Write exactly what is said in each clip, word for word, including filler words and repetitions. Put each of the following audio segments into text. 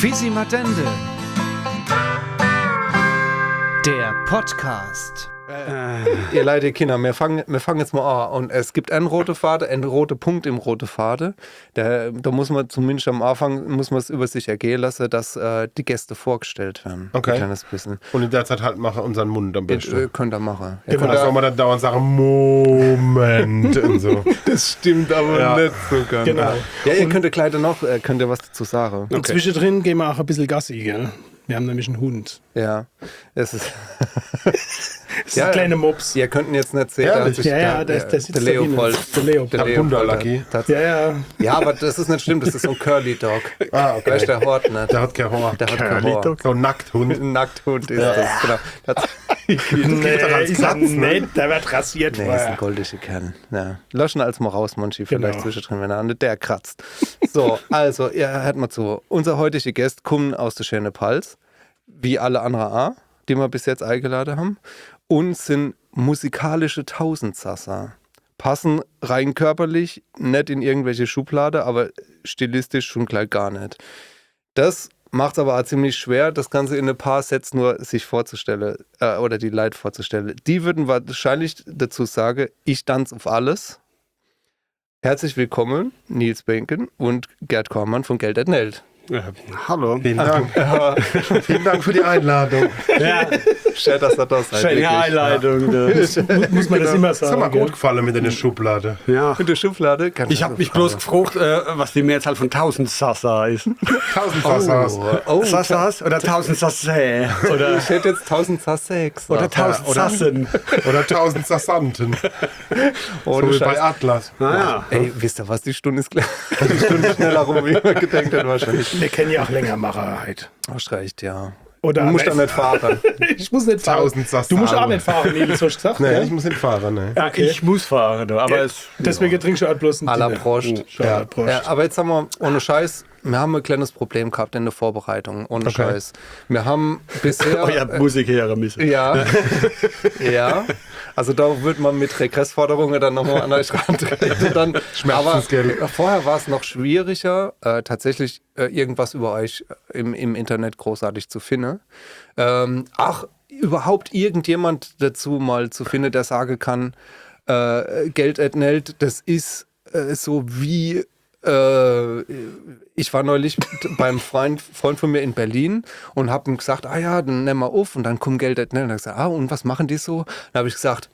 Fisi Matende. Der Podcast. Äh, ihr Leute, Kinder, wir fangen, wir fangen jetzt mal an. Und es gibt einen roten Faden, einen roten Punkt im roten Faden. Da, da muss man zumindest am Anfang muss man es über sich ergehen lassen, dass äh, die Gäste vorgestellt werden. Okay. Ein kleines bisschen. Und in der Zeit halt machen unseren Mund am besten. Äh, könnt ihr machen. Ja, genau. Da soll man dann dauernd sagen, Moment und so. Das stimmt aber ja. nicht so ganz. Genau. Ja, ihr könnt gleich noch, äh, könnt ihr was dazu sagen. Und okay. Zwischendrin gehen wir auch ein bisschen Gassi, gell? Wir haben nämlich einen Hund. Ja, es ist... Das ist ja, ein kleiner Mops. Ihr könnten jetzt nicht sehen, ja, sich ja, ja, der, der, der Leopold. Der Leopold. Der Leopold. Ja, ja. Ja, aber das ist nicht schlimm, das ist so ein Curly-Dog. Ah, okay. Weißt, der Hort nicht. Der hat kein Haar. Der hat kein Haar. So ein Nackthund. Ein Nackthund ist ja. das, genau. Das nee, als ist Katz, ne? Der wird rasiert. Nee, ist ein goldischer Kern. Ja. Löschen als mal raus, Monchi, vielleicht genau. zwischendrin, wenn er an der kratzt. So, also, ihr hört mal zu. Unser heutiger Gast kommt aus der schönen Pals, wie alle anderen auch, die wir bis jetzt eingeladen haben, und sind musikalische Tausendsasser. Passen rein körperlich nicht in irgendwelche Schublade, aber stilistisch schon gleich gar nicht. Das macht es aber auch ziemlich schwer, das Ganze in ein paar Sets nur sich vorzustellen äh, oder die Leute vorzustellen. Die würden wahrscheinlich dazu sagen, ich tanze auf alles. Herzlich willkommen, Nils Benken und Gerd Kormann von Geld at Nelt. Ja, hallo. Vielen Dank. Ja. Vielen Dank für die Einladung. Ja. Schön, dass er das seid. Schöne Einladung. Ja. Das muss man das immer sagen. Das hat mir gut gefallen mit einer Schublade. Ja. Mit der Schublade? Kann ich habe mich bloß gefragt, äh, was die Mehrzahl von tausend Sassa ist. tausend Sassas. Oh, oh, Sassas oder tausend Sassä? Oder ich hätte jetzt tausend Sassex. Oder tausend Sassen. Oder tausend Sassanten. Oh, so wie bei Atlas. Ah, ja. Ey, wisst ihr was? Die Stunde ist, die Stunde schneller rum, wie man gedenkt hat wahrscheinlich. Wir kennen ja auch länger machen halt. Das reicht, ja. Oder du musst doch nicht fahren. Ich muss nicht fahren. Tausend Sassan. Du musst auch nicht fahren, Nils, hast du gesagt? Nee, ja? ich muss nicht fahren, ne. Ja, okay. Ich muss fahren, aber ja, es... Deswegen ja. trinkst du halt bloß einen à la Prost. Ja. Prost. Ja, aber jetzt haben wir, ohne Scheiß, wir haben ein kleines Problem gehabt in der Vorbereitung, ohne okay. Scheiß. Wir haben bisher... Oh ja, Musik her müssen. Ja, ja. Also da wird man mit Regressforderungen dann nochmal an euch rantreten. Dann, aber vorher war es noch schwieriger, äh, tatsächlich äh, irgendwas über euch im, im Internet großartig zu finden. Ähm, ach, überhaupt irgendjemand dazu mal zu finden, der sagen kann, äh, Geld at Nelt, das ist äh, so wie... Äh, ich war neulich beim Freund, Freund von mir in Berlin und habe ihm gesagt, ah ja, dann nehmen wir auf und dann kommt Geld at Nelt. Und er hat gesagt, ah, und was machen die so? Dann habe ich gesagt,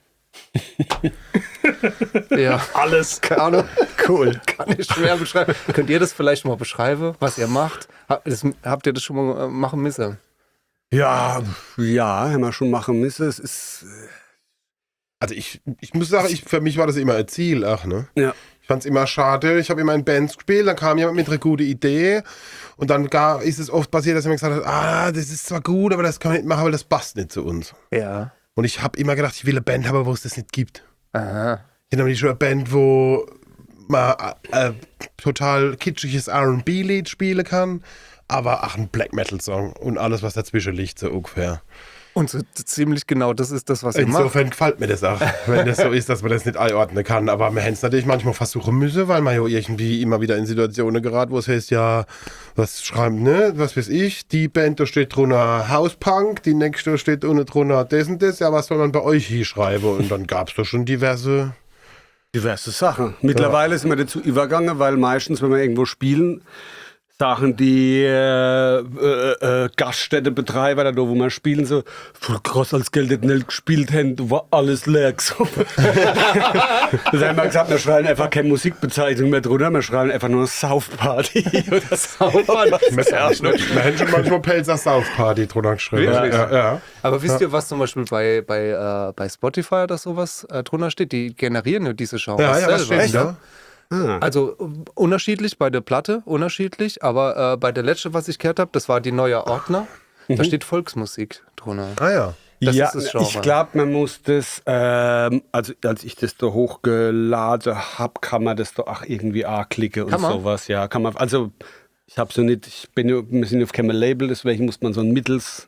ja, alles. Keine Ahnung. Cool. Kann ich schwer beschreiben. Könnt ihr das vielleicht mal beschreiben, was ihr macht? Das, habt ihr das schon mal machen müssen? Ja, ja, haben wir schon machen müssen. Es ist... Also ich, ich muss sagen, ich, für mich war das immer ein Ziel, ach, ne? Ja. Ich fand es immer schade, ich habe immer in Bands gespielt, dann kam jemand mit einer guten Idee und dann gar, ist es oft passiert, dass jemand gesagt hat, ah, das ist zwar gut, aber das kann man nicht machen, weil das passt nicht zu uns. Ja. Und ich habe immer gedacht, ich will eine Band haben, wo es das nicht gibt. Aha. Ich habe nämlich schon eine Band, wo man äh, total kitschiges R und B-Lied spielen kann, aber auch ein Black-Metal-Song und alles, was dazwischen liegt, so ungefähr. Und so ziemlich genau, das ist das, was ihr macht. Insofern gefällt mir das auch, wenn das so ist, dass man das nicht einordnen kann. Aber wir hätten es natürlich manchmal versuchen müssen, weil man ja irgendwie immer wieder in Situationen gerät, wo es heißt, ja, was schreiben, ne, was weiß ich, die Band, da steht drunter Hauspunk, die nächste steht unten drunter das und das, ja, was soll man bei euch hier schreiben? Und dann gab es doch schon diverse... Diverse Sachen. Mittlerweile ja. sind wir dazu übergegangen, weil meistens, wenn wir irgendwo spielen, Sachen, die äh, äh, äh, Gaststättebetreiber, da wo wir spielen, so voll krass, als Geld at Nelt gespielt haben, war alles leer. So. Das haben wir gesagt, wir schreiben einfach keine Musikbezeichnung mehr drunter, wir schreiben einfach nur South Party. Oder South Party. Wir hätten schon manchmal Pelzer South Party drunter geschrieben. Ja, ja, ja. Aber wisst ihr, was zum Beispiel bei, bei, äh, bei Spotify oder sowas äh, drunter steht? Die generieren ja diese Genres ja, ja, selber. was steht da? Ah. Also unterschiedlich bei der Platte, unterschiedlich, aber äh, bei der letzte, was ich gehört habe, das war die neue Ordner, mhm. da steht Volksmusik drunter. Ah ja. Das ja, ist das Genre. Ich glaube, man muss das, ähm, also als ich das da hochgeladen habe, kann man das da auch irgendwie anklicken und sowas. Ja, kann man, also ich habe so nicht, ich bin, wir sind auf keinem Label, deswegen muss man so ein mittels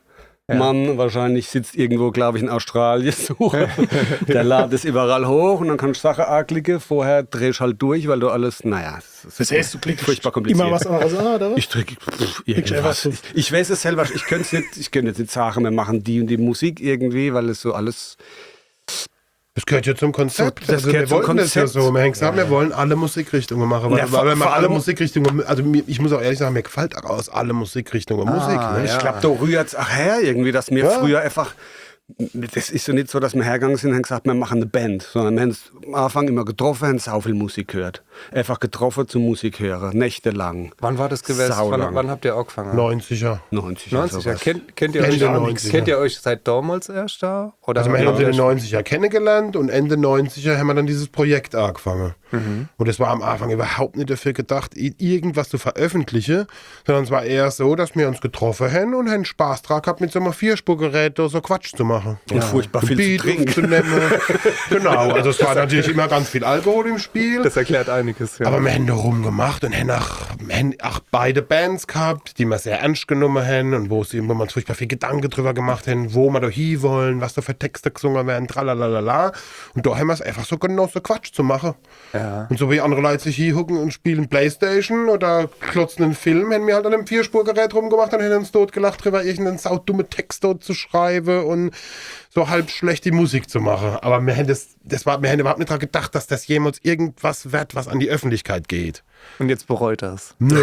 Mann wahrscheinlich sitzt irgendwo, glaube ich, in Australien so. Der ladet es überall hoch und dann kannst du Sachen anklicken. Vorher drehst du halt durch, weil du alles, naja, das Das heißt, du klickst furchtbar kompliziert. immer was anderes an, oder was? Ich drücke pff, einfach irgendwas. so. Ich, ich weiß es selber, ich könnte nicht, ich könnte jetzt nicht sagen, wir machen die und die Musik irgendwie, weil es so alles. Das gehört ja zum Konzept. So, das also gehört wir zum wollten das ja Konzept. so. Wir haben gesagt, wir wollen alle Musikrichtungen machen. Weil, Ja, vor- weil wir vor machen alle allem- Musikrichtungen. Also mir, ich muss auch ehrlich sagen, mir gefällt auch aus alle Musikrichtungen Musik. Ne? Ich glaube, da rührt es auch her irgendwie, dass wir Ja. früher einfach. Das ist ja nicht so, dass wir hergegangen sind und haben gesagt, wir machen eine Band, sondern wir haben uns am Anfang immer getroffen, haben sau viel Musik gehört. Einfach getroffen zum Musik hören, nächtelang. Wann war das gewesen? Saulang. Wann, wann habt ihr angefangen? neunziger. neunzig. neunziger. sowas. Kennt, kennt, ihr Ende euch, neunziger. kennt ihr euch seit damals erst da? Oder Also wir habt haben uns in ihr den neunziger kennengelernt und Ende neunziger haben wir dann dieses Projekt angefangen. Mhm. Und es war am Anfang überhaupt nicht dafür gedacht, i- irgendwas zu veröffentlichen, sondern es war eher so, dass wir uns getroffen haben und haben Spaß dran gehabt, mit so einem Vierspurgerät da so Quatsch zu machen. Und furchtbar viel Beat zu trinken. aufzunehmen. Genau, also es war natürlich immer ganz viel Alkohol im Spiel. Das erklärt einiges, ja. Aber wir haben da rumgemacht und haben auch, wir haben auch beide Bands gehabt, die wir sehr ernst genommen haben und wo, sie, wo wir uns furchtbar viel Gedanken drüber gemacht haben, wo wir da hin wollen, was da für Texte gesungen werden, tralalala. Und da haben wir es einfach so genossen, Quatsch zu machen. Ja. Und so wie andere Leute sich hier hucken und spielen Playstation oder klotzen einen Film, haben wir halt an einem Vierspurgerät rumgemacht und haben uns dort gelacht drüber, irgendeinen saudumme Text dort zu schreiben und so halb schlecht die Musik zu machen. Aber wir haben, das, das war, wir haben überhaupt nicht daran gedacht, dass das jemals irgendwas wird, was an die Öffentlichkeit geht. Und jetzt bereut das. Nö,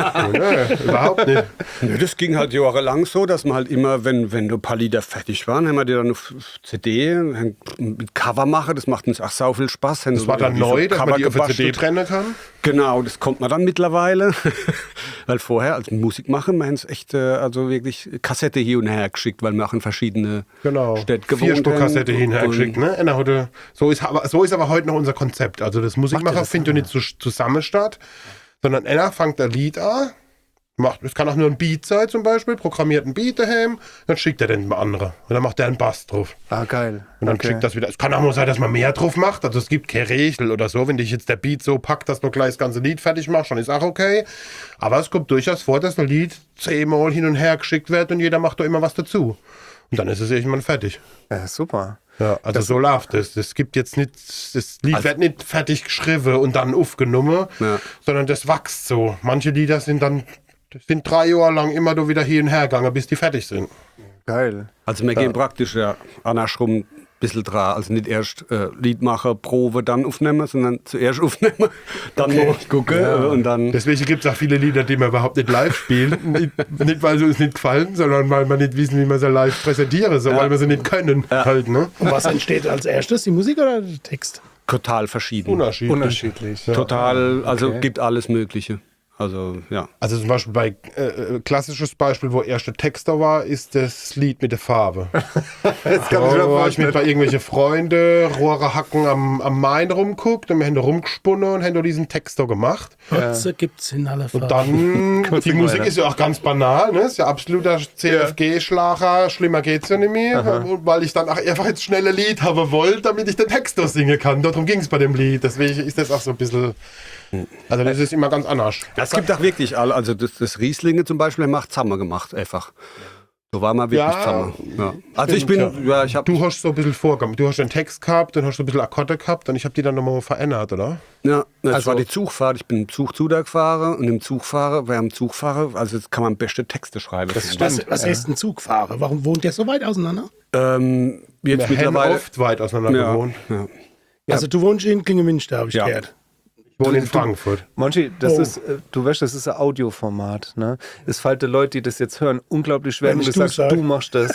nö, überhaupt nicht. Ja, das ging halt jahrelang so, dass man halt immer, wenn, wenn du ein paar Lieder fertig waren, haben wir die dann auf C D haben mit Cover machen. Das macht uns auch sau viel Spaß. Das war dann neu, dass man die auf der C D trennen kann. Genau, das kommt man dann mittlerweile. Weil vorher, als Musik machen, wir haben es echt, äh, also wirklich Kassette hier und her geschickt, weil wir auch in verschiedene Genau. Städte gewohnt haben. Vierspurkassette hinhergeschickt, Und- ne? Einer hatte, so, ist, aber, so ist aber heute noch unser Konzept. Also das Musikmacher das findet ja nicht so zusammen statt, sondern einer fängt ein Lied an, macht, es kann auch nur ein Beat sein zum Beispiel, programmiert einen Beat daheim, dann schickt er den mal andere. Und dann macht er einen Bass drauf. Ah, geil. Und dann Okay. schickt das wieder. Es kann auch nur sein, dass man mehr drauf macht. Also es gibt keine Regel oder so. Wenn dich jetzt der Beat so packt, dass du gleich das ganze Lied fertig machst, dann ist auch okay. Aber es kommt durchaus vor, dass ein Lied zehnmal hin und her geschickt wird und jeder macht da immer was dazu. Und dann ist es irgendwann fertig. Ja, super. Ja, also so läuft es. Es gibt jetzt nicht, das Lied wird nicht fertig geschrieben und dann aufgenommen, Ja. sondern das wächst so. Manche Lieder sind dann, das sind drei Jahre lang immer da wieder hin und her gegangen, bis die fertig sind. Geil. Also wir gehen praktisch ja andersrum ein bisschen dran. Also nicht erst äh, Lied machen, Probe, dann aufnehmen, sondern zuerst aufnehmen, dann mal gucken äh, und dann... Deswegen gibt es auch viele Lieder, die man überhaupt nicht live spielen. nicht, nicht, weil sie uns nicht gefallen, sondern weil wir nicht wissen, wie man sie live präsentieren soll, weil wir sie nicht können. Halt, ne? Und was entsteht als erstes, die Musik oder der Text? Total verschieden. Unterschiedlich. Unterschiedlich. Total, also Okay. gibt alles Mögliche. Also, ja. Also zum Beispiel bei äh, klassisches Beispiel, wo erste Text da war, ist das Lied mit der Farbe. Jetzt kann Da ich mir war ich mit vorstellen. bei irgendwelchen Freunden, Rohre hacken am, am Main rumguckt und wir haben da rumgesponnen und haben da diesen Text da gemacht. Gotze gibt's in aller Farben. Und dann, Kurz die nicht Musik weiter. ist ja auch ganz banal, ne? Ist ja absoluter C F G-Schlager, schlimmer geht's ja nicht mehr, und weil ich dann auch einfach jetzt schnell ein Lied haben wollte, damit ich den Text da singen kann. Darum ging es bei dem Lied, deswegen ist das auch so ein bisschen, also das ist immer ganz anders. Es gibt auch wirklich alle, also das, das Rieslinge zum Beispiel, macht Zammer gemacht, einfach. So war mal wirklich Ja, Zammer. Ja. Also ich bin, Stimmt, ja, ich habe, Du hast so ein bisschen vorgekommen. Du hast den Text gehabt, dann hast du ein bisschen Akkorde gehabt und ich habe die dann nochmal verändert, oder? ja, das Also- war die Zugfahrt. Ich bin im Zug zu da gefahren und im Zugfahrer, wer am Zugfahrer, also jetzt kann man beste Texte schreiben. Das was was heißt ein Zugfahrer? Warum wohnt der so weit auseinander? Ähm, jetzt Wir haben mittlerweile. oft weit auseinander Ja, gewohnt. ja. Also du wohnst in Klingemünster, habe ich Ja. gehört. Ich wohne in Frankfurt. Monchi, das Oh. ist, äh, du weißt, das ist ein Audioformat. Ne? Es fällt den Leuten, die das jetzt hören, unglaublich schwer, Wenn wenn du ich du sagst, sag. du machst das.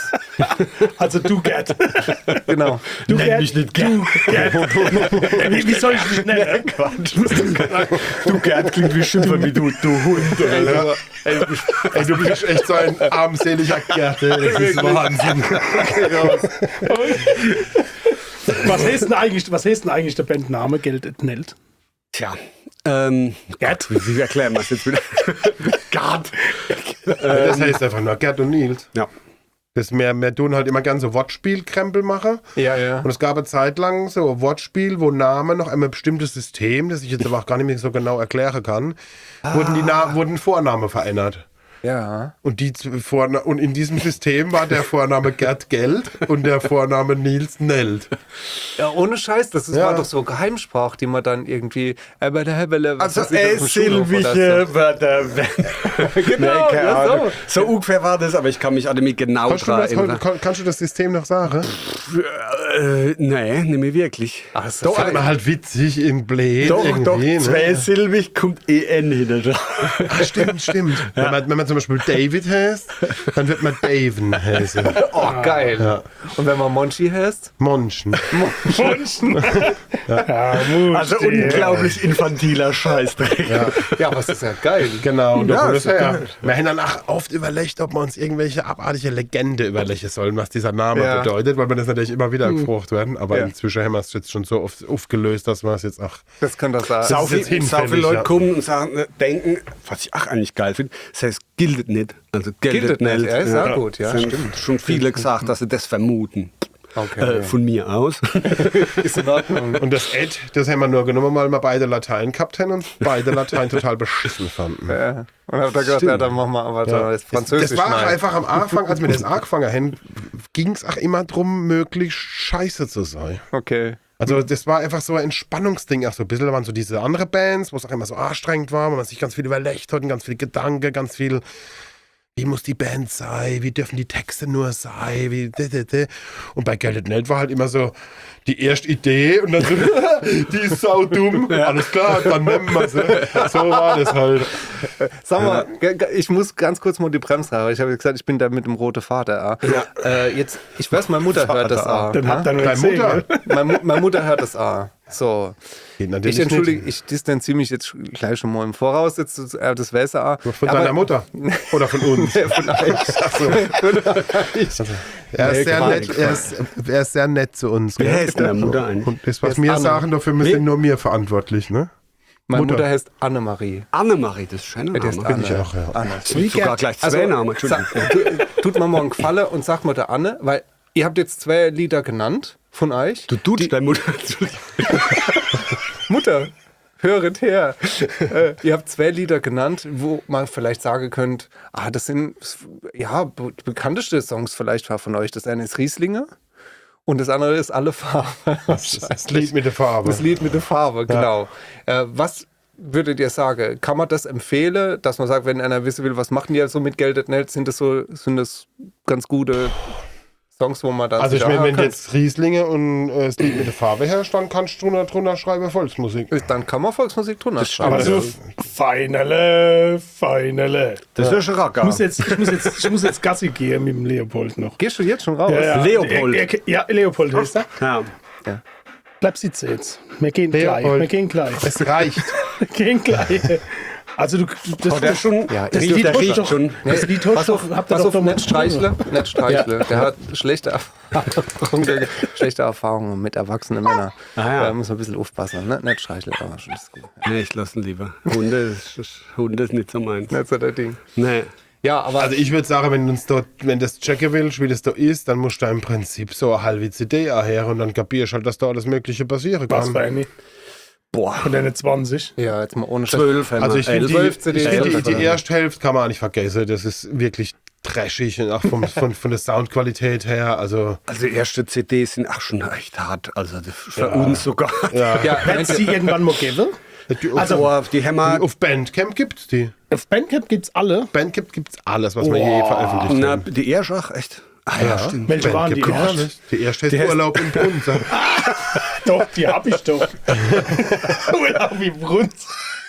Also du, Gerd. Genau. Du, Gerd. nicht Gerd. wie, wie soll ich dich nennen? Du Gerd klingt wie Schimpfer, wie du, du Hund. Ey, du, ey, ey, du bist echt so ein armseliger Gerte. Das ist Wahnsinn. Was heißt denn eigentlich, was heißt denn eigentlich der Bandname Geld et Nelt? Tja. Ähm, Gerd, wie, wie erklären wir es jetzt wieder? Gerd. Das heißt einfach nur Gerd und Nils. Ja. Das mehr, mehr tun halt immer gern so Wortspielkrempel machen. Ja, ja. Und es gab eine Zeit lang so ein Wortspiel, wo Namen noch ein bestimmtes System, das ich jetzt aber auch gar nicht mehr so genau erklären kann, wurden die Na wurden Vornamen verändert. Ja. Und, die z- Vorna- und in diesem System war der Vorname Gerd Geld und der Vorname Nils Neld. Ja, ohne Scheiß, das ist, Ja. war doch so Geheimsprach, die man dann irgendwie. Äh, bei der Hebele, was Also weiß ich, auf dem Schulhof oder silbige Wörter. Genau, keine ja, so. Ahnung. So ungefähr war das, aber ich kann mich an mich genau Kannst du, dran das, erinnern. kann, kannst du das System noch sagen? Äh, nee, nicht mehr wirklich. Ach, ist Doch, das hat man halt witzig in Blät Doch, irgendwie. doch, ne? zweisilbig kommt E N hinter dran. Ah, stimmt, stimmt. Wenn, man, wenn man zum Beispiel David heißt, dann wird man Daven heißen. Oh, geil. Und wenn man Monchi heißt? Monschen. Monschen. Ja, Mut, Also der- unglaublich infantiler Scheißdreck. Ja, Ja, aber es ist ja geil. genau. Ja, Ja, ist das ja ja. Wir haben dann auch oft überlegt, ob wir uns irgendwelche abartige Legende überlegen sollen, was dieser Name Ja. bedeutet, weil wir das natürlich immer wieder gefragt werden. Aber Ja. inzwischen haben wir es jetzt schon so oft aufgelöst, dass wir es jetzt auch... Das kann das sein. Sau ist jetzt viel, sau hinfällig, viele Leute ja. kommen und sagen, äh, denken, was ich auch eigentlich geil finde, das heißt, gildet nicht. Also gildet, Gildet nicht, nicht. ja, ist auch gut, ja, Es sind stimmt. schon viele gesagt, dass sie das vermuten. Okay. Äh, von mir aus. Ist in Ordnung. Und das Ed, das haben wir nur genommen, weil wir beide Latein gehabt haben und beide Latein total beschissen fanden. Ja. Und hab da gesagt, ja, dann machen wir aber ja. das Französisch. Das war auch nein. einfach am Anfang, als wir das angefangen haben, ging es auch immer darum, möglichst scheiße zu sein. Okay. Also das war einfach so ein Entspannungsding. Auch so ein bisschen, da waren so diese andere Bands, wo es auch immer so anstrengend war, wo man sich ganz viel überlegt hat und ganz viel Gedanken, ganz viel, wie muss die Band sein, wie dürfen die Texte nur sein, wie d -d -d. Und bei Geld Neld war halt immer so die erste Idee und dann so, die ist saudumm, alles klar, dann nehmen wir sie. So war das halt. Sag mal, ge- ge- ich muss ganz kurz mal die Bremse haben. Ich habe gesagt, ich bin da mit dem roten Vater. Ja. Äh, jetzt, ich weiß, meine Mutter hört das auch. Dann habt ihr nur Deine gesehen, Mutter? gell? Meine, Mu- meine Mutter hört das auch. So. Geht natürlich Ich entschuldige, nicht. ich distanziere mich jetzt gleich schon mal im Voraus. Jetzt, äh, das weiß er auch. Von Aber- deiner Mutter? Oder von uns? Von euch. Er ist, Nee, sehr Quatsch, nett, er, ist, er ist sehr nett zu uns. Wer gell? heißt denn der Mutter eigentlich? Und das, was Wer ist wir Anne? sagen, dafür Wie? sind nur wir verantwortlich, ne? Meine Mutter. Mutter heißt Annemarie. Annemarie, das ist ein schöner Die heißt Name. Anne. ich auch, ja. Anne. Sogar gleich zwei Namen, Entschuldigung. sa- tu- tut mir mal einen Gefallen und sagt mal der Anne, weil ihr habt jetzt zwei Lieder genannt von euch. Du tust deine Mutter. Mutter, höret her. äh, ihr habt zwei Lieder genannt, wo man vielleicht sagen könnt, ah, das sind ja be- bekannteste Songs vielleicht von euch. Das eine ist Rieslinge und das andere ist Alle Farben. Das Lied mit der Farbe. Das Lied mit der Farbe, genau. Äh, was würdet ihr sagen? Kann man das empfehlen, dass man sagt, wenn einer wissen will, was machen die so mit Geld nicht, sind das so, sind das ganz gute Songs, wo man dann Also ich wieder meine, wenn kann? jetzt Rieslinge und äh, das Lied mit der Farbe herrscht, dann kannst du drunter, drunter schreiben Volksmusik. dann kann man Volksmusik drunter schreiben. Aber so feinele, feinele. Das ist ein Ich Racker. muss, jetzt, ich, muss jetzt, ich muss jetzt Gassi gehen mit dem Leopold noch. Gehst du jetzt schon raus? Leopold. Er, er, ja, Leopold heißt er. Ja. Bleib sitzen jetzt. Wir gehen gleich. Leopold. Wir gehen gleich. Es reicht. Wir gehen gleich. Also du, das, Oh, der ist schon. Ja, das ist- Lied der hast riecht doch, schon. das Lied Pass hast auf, doch, habt ihr pass doch auf, doch mal nicht streichle, besprochen. nicht streichle. Der hat schlechte Erfahrungen, schlechte Erfahrungen mit erwachsenen Männern. Ah, ja. Da muss man ein bisschen aufpassen, ne? Nicht streichle, aber schon ist gut. Nee, ich lasse ihn lieber. Hunde ist, Hunde ist nicht so meins. Nicht so der Ding. Nee. Ja, aber Also ich würde sagen, wenn du uns dort, wenn das checken willst, wie das da ist, dann musst du da im Prinzip so eine halbe C D her und dann kapierst halt, dass da alles Mögliche passieren Was kann. für eine? Boah. Von deine zwanzig. ja, jetzt mal ohne Zwölf, haben Also wir. ich finde Elf. die, C D ich find die, elf. die erste Hälfte kann man auch nicht vergessen. Das ist wirklich trashig und auch vom, von, von der Soundqualität her. Also Also die erste C D sind auch schon echt hart. Also das für uns sogar. ja. Ja, Wenn es die irgendwann mal geben. Die, auf, Also- Boah, die Hämmer. auf Bandcamp gibt's die. Auf Bandcamp gibt es alle. Bandcamp gibt's alles, was wir je veröffentlicht Na, haben. die erste auch echt. Ah ja, stimmt. Welche waren die? Bandcamp gibt's erst? alles. Die erste Die heißt heißt- Urlaub im Brunnen. Doch, die hab ich doch. Urlaub wie Brunz.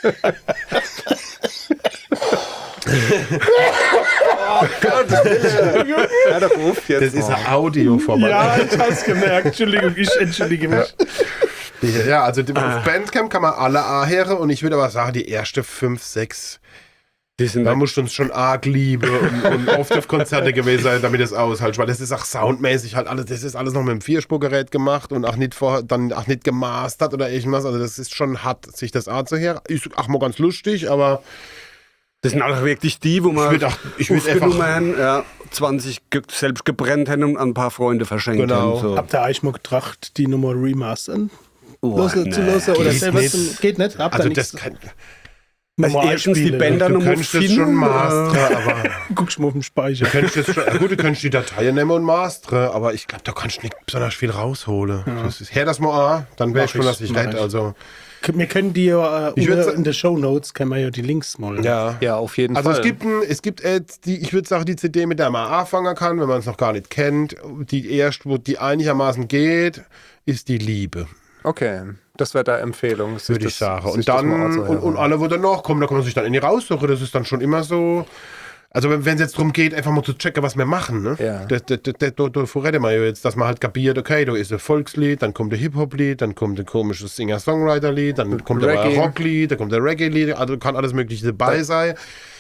Hör doch auf jetzt. Das ist mal. ein Audioformat. Ja, ich hab's gemerkt. Entschuldigung, ich entschuldige mich. Ja, also die, auf Bandcamp kann man alle anhören und ich würde aber sagen, die erste fünf, sechs, Die sind da musst du uns schon arg lieben und, und oft auf Konzerte gewesen sein, damit es aushält, weil das ist auch soundmäßig halt alles, das ist alles noch mit dem Vierspurgerät gemacht und auch nicht vor, dann auch nicht gemastert oder irgendwas, also das ist schon hart, sich das anzuhören. Ist auch mal ganz lustig, aber Das sind auch wirklich die, wo man würd auch- ich würd aufgenommen einfach- haben, ja, zwanzig ge selbst gebrennt haben und an ein paar Freunde verschenkt Genau. haben. So. Habt ihr eigentlich mal gedacht, die Nummer remastern? Oh, Losen, zu nee. losen oder Geht selber nicht. zum, geht nicht? Habt ihr also nichts? das kann, Also Normal erstens die spielen. Bänder Du nochmal könntest das finden. schon äh, mastern, aber Guckst mal auf den Speicher. du könntest das schon, ja gut, du könntest die Dateien nehmen und mastern, aber ich glaube, da kannst du nicht besonders viel rausholen. Das ist, her das mal an, dann wäre Mach schon, ich, dass ich mach rette. ich. Also, Wir können die ja äh, Ich würd unter- sa- in den Shownotes können wir ja die Links mal. ja. Ja, auf jeden Also Fall. es gibt, ein, es gibt jetzt die, ich würde sagen, die C D, mit der man anfangen kann, wenn man es noch gar nicht kennt. Die erst, wo die einigermaßen geht, ist die Liebe, Okay, das wäre da Empfehlung. sich würde ich das- sagen. sich Und das dann, mal und, anzuhören. und alle, wo dann noch kommen, da kann man sich dann in die raussuchen. Das ist dann schon immer so. Also wenn es jetzt darum geht, einfach mal zu checken, was wir machen, ne? Ja. Da, da, da, da, da reden wir ja jetzt, dass man halt kapiert, okay, da ist ein Volkslied, dann kommt ein Hip-Hop-Lied, dann kommt ein komisches Singer-Songwriter-Lied, dann kommt aber ein Reggae. Rock-Lied, dann kommt ein Reggae-Lied, also kann alles mögliche dabei sein.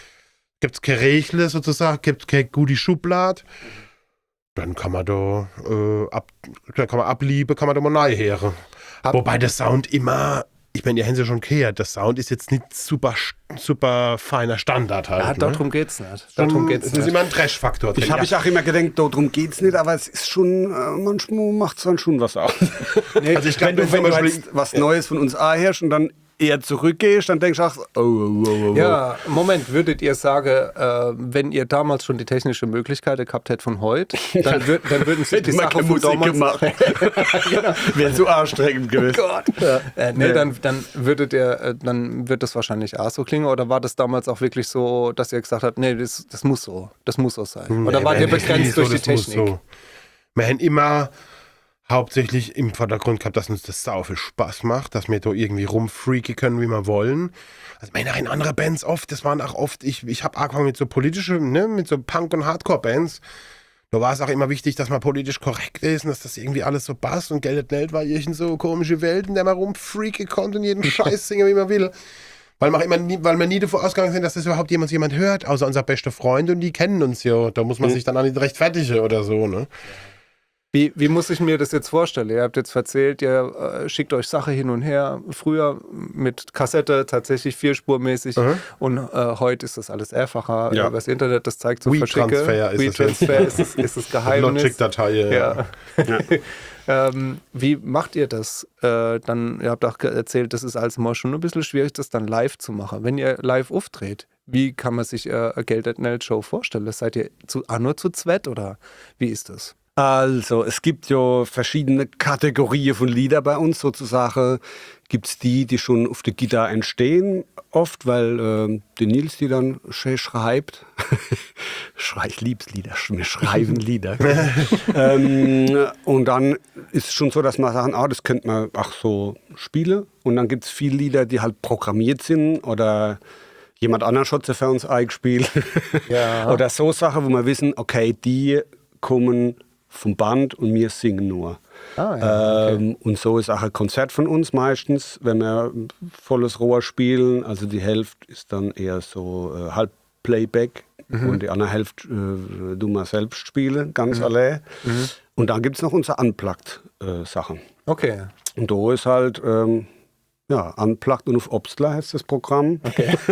Gibt es kein Rechle sozusagen, gibt es keine gute Schublade. Dann kann man da, äh, ab, dann kann man ablieben, kann man da mal neu hören. Hab- Wobei der Sound immer, ich meine, ihr habt es ja schon gehört, der Sound ist jetzt nicht super, super feiner Standard halt. Ah, ne? darum geht's nicht. Darum geht's Es ist nicht. immer ein Trash-Faktor drin. Ich habe ja. ich auch immer gedacht, darum geht's nicht, aber es ist schon, äh, manchmal macht es dann schon was aus. Also ich glaub, wenn du, wenn wenn zum du Beispiel- jetzt was Neues von uns anhörst und dann eher zurückgehst, dann denkst du, ach, oh, oh, oh, oh. Ja, Moment, würdet ihr sagen, äh, wenn ihr damals schon die technische Möglichkeit gehabt hättet von heute, dann, würd, dann würden sie die Hätte man Sache keine von Musik damals gemacht. genau. Wäre zu anstrengend gewesen. Gott. Äh, nee, dann, dann würdet ihr, äh, dann wird das wahrscheinlich auch so klingen. Oder war das damals auch wirklich so, dass ihr gesagt habt, nee, das, das muss so, das muss so sein? Oder Nee, wart ihr nee, begrenzt nee, durch so, die das muss Technik? So. Wir haben immer hauptsächlich im Vordergrund gehabt, dass uns das sau viel Spaß macht, dass wir da irgendwie rumfreaken können, wie wir wollen. Also ich meine, auch in anderen Bands oft, das waren auch oft, ich, ich habe angefangen mit so politischen, ne, mit so Punk- und Hardcore-Bands. Da war es auch immer wichtig, dass man politisch korrekt ist und dass das irgendwie alles so passt. Und Geld Welt war irgend so komische Welt, in der man rumfreaken konnte und jeden Scheiß singen, wie man will. Weil wir, immer nie, weil wir nie davon ausgegangen sind, dass das überhaupt jemand, jemand hört, außer unser bester Freund, und die kennen uns ja. Da muss man sich dann auch nicht rechtfertigen oder so, ne? Wie, wie muss ich mir das jetzt vorstellen? Ihr habt jetzt erzählt, ihr äh, schickt euch Sache hin und her. Früher mit Kassette tatsächlich vierspurmäßig Mhm. und äh, heute ist das alles einfacher Ja. über das Internet. Das zeigt so WeTransfer ist es jetzt. WeTransfer ist, es- ist das Geheimnis. Logic-Datei. Ja. ähm, wie macht ihr das? Äh, dann, ihr habt auch ge- erzählt, das ist alles mal schon ein bisschen schwierig, das dann live zu machen. Wenn ihr live auftritt, wie kann man sich äh, eine Geld-Show vorstellen? Seid ihr zu, auch nur zu zweit oder wie ist das? Also, es gibt ja verschiedene Kategorien von Lieder bei uns. Sozusagen gibt es die, die schon auf der Gitarre entstehen, oft, weil ähm, der Nils die dann schön schreibt. Schrei, ich lieb's Lieder, wir schreiben Lieder. ähm, und dann ist es schon so, dass man sagen, ah, das könnte man auch so spielen. Und dann gibt es viele Lieder, die halt programmiert sind oder jemand anderen hat sie für uns eingespielt. Ja. Oder so Sachen, wo wir wissen, okay, die kommen vom Band und wir singen nur. Ah, ja, ähm, und so ist auch ein Konzert von uns meistens, wenn wir volles Rohr spielen. Also die Hälfte ist dann eher so äh, halb Playback und die andere Hälfte äh, du mal selbst spielen, ganz allein. Und dann gibt es noch unsere Unplugged-Sachen. Okay. und da ist halt ähm, ja, Unplugged und auf Obstler heißt das Programm.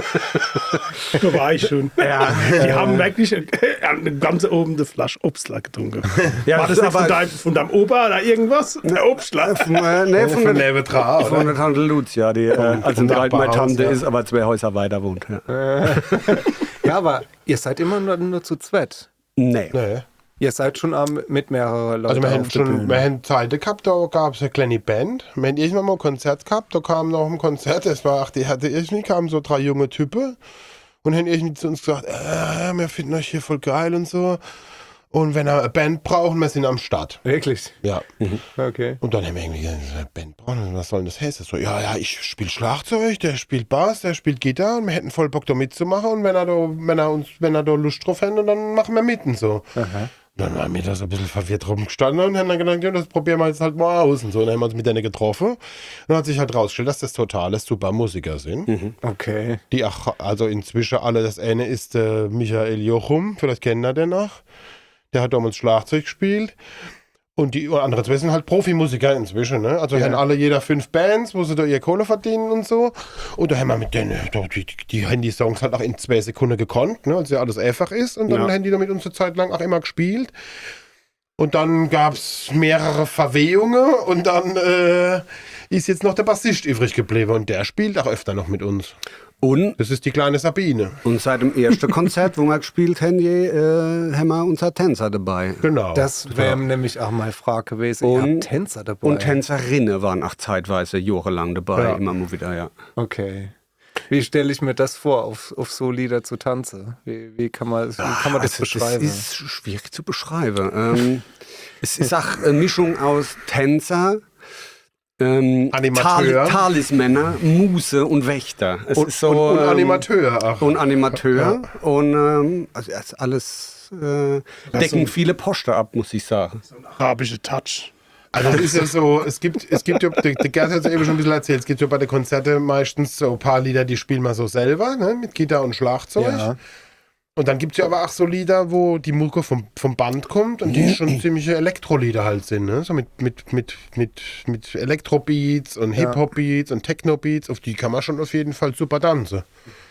Da war ich schon. Ja. Die haben wirklich äh, eine ganze oben eine Flasche Obstler getrunken. Ja, war das das nicht von aber- deinem, von deinem Opa oder irgendwas? Der Obstler? Von, äh, nee, von, Von der, Nebendran, von der Tante Lucia, die äh, also vom in Reit meine Nachbarhaus, Tante ja. ist, aber zwei Häuser weiter wohnt. Ja. Ja, aber ihr seid immer nur, nur zu zweit. Nee. Nee. Ihr seid schon am, mit mehreren Leuten Also wir auf haben der schon, Bühne. wir haben Zeiten gehabt, da gab es eine kleine Band. Wir haben irgendwann mal ein Konzert gehabt, da kam noch ein Konzert, das war, ach, die hatte irgendwie, kamen so drei junge Typen und haben irgendwie zu uns gesagt, äh, wir finden euch hier voll geil und so. Und wenn wir eine Band brauchen, wir sind am Start. Wirklich? Ja. Okay. Und dann haben wir irgendwie gesagt, eine Band brauchen, was soll denn das heißen? So, ja, ja, ich spiele Schlagzeug, der spielt Bass, der spielt Gitarre und wir hätten voll Bock da mitzumachen und wenn er da, wenn er uns, wenn er da Lust drauf hat, dann machen wir mit und so. Aha. Dann waren wir da so ein bisschen verwirrt rumgestanden und haben dann gedacht, ja, das probieren wir jetzt halt mal aus und so. Und dann haben wir uns mit denen getroffen. Und dann hat sich halt rausgestellt, dass das totale super Musiker sind. Okay. Die auch, also inzwischen alle, das eine ist äh, Michael Jochum, vielleicht kennen ihr den noch. Der hat damals Schlagzeug gespielt. Und die anderen zwei sind halt Profimusiker inzwischen, ne? Also Ja. haben alle jeder fünf Bands, wo sie da ihr Kohle verdienen und so. Und da haben wir mit denen, da, die, die haben die Songs halt auch in zwei Sekunden gekonnt, ne? Also ja alles einfach ist. Und dann Ja. haben die damit unsere Zeit lang auch immer gespielt. Und dann gab es mehrere Verwehungen und dann äh, ist jetzt noch der Bassist übrig geblieben und der spielt auch öfter noch mit uns. Und, Das ist die kleine Sabine. und seit dem ersten Konzert, wo wir gespielt haben, je, äh, haben wir unser Tänzer dabei. Genau. Das wäre nämlich auch meine Frage gewesen. Ihr Und- habt Tänzer dabei. Und Tänzerinnen waren auch zeitweise jahrelang dabei, Ja. immer mal wieder, ja. Okay. Wie stelle ich mir das vor, auf, auf so Lieder zu tanzen? Wie, wie kann man, wie kann man das Also, beschreiben? Das ist schwierig zu beschreiben. ähm, es ist auch eine Mischung aus Tänzer, ähm, Animateur. Tal Talismänner, Muse und Wächter. Es und, ist so, und, und ähm, Animateur. Ach. Und Animateur. Und ähm, also es ist alles äh, decken so- viele Poster ab, muss ich sagen. Arabische Touch. Also es ist ja so, es gibt, es gibt ja, der, der Gerd hat es eben schon ein bisschen erzählt, es gibt ja bei den Konzerten meistens so ein paar Lieder, die spielen wir so selber, ne, mit Gitarre und Schlagzeug. Ja. Und dann gibt es ja aber auch so Lieder, wo die Mucke vom, vom Band kommt und die schon ziemliche Elektrolieder halt sind, ne? So mit, mit, mit, mit, mit Elektrobeats und Hip-Hop-Beats und Techno-Beats, auf die kann man schon auf jeden Fall super tanzen.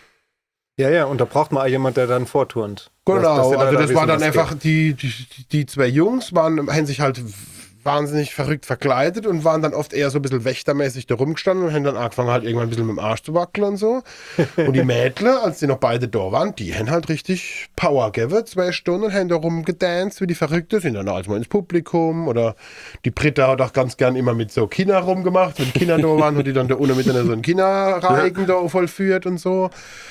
Ja, ja, und da braucht man auch jemand, der dann vorturnt. Genau, Dass- dass die also Leute das wissen, war dann was einfach, geht. die, die, die zwei Jungs waren, haben sich halt wahnsinnig verrückt verkleidet und waren dann oft eher so ein bisschen wächtermäßig da rumgestanden und haben dann angefangen halt irgendwann ein bisschen mit dem Arsch zu wackeln und so. Und die Mädle, als die noch beide da waren, die haben halt richtig Power gegeben, zwei Stunden und haben da rumgedanced wie die Verrückte, sind dann also mal ins Publikum oder die Britta hat auch ganz gern immer mit so Kinder rumgemacht, wenn Kinder da waren, hat die dann da unten mit so einem Kinderreigen da vollführt und so.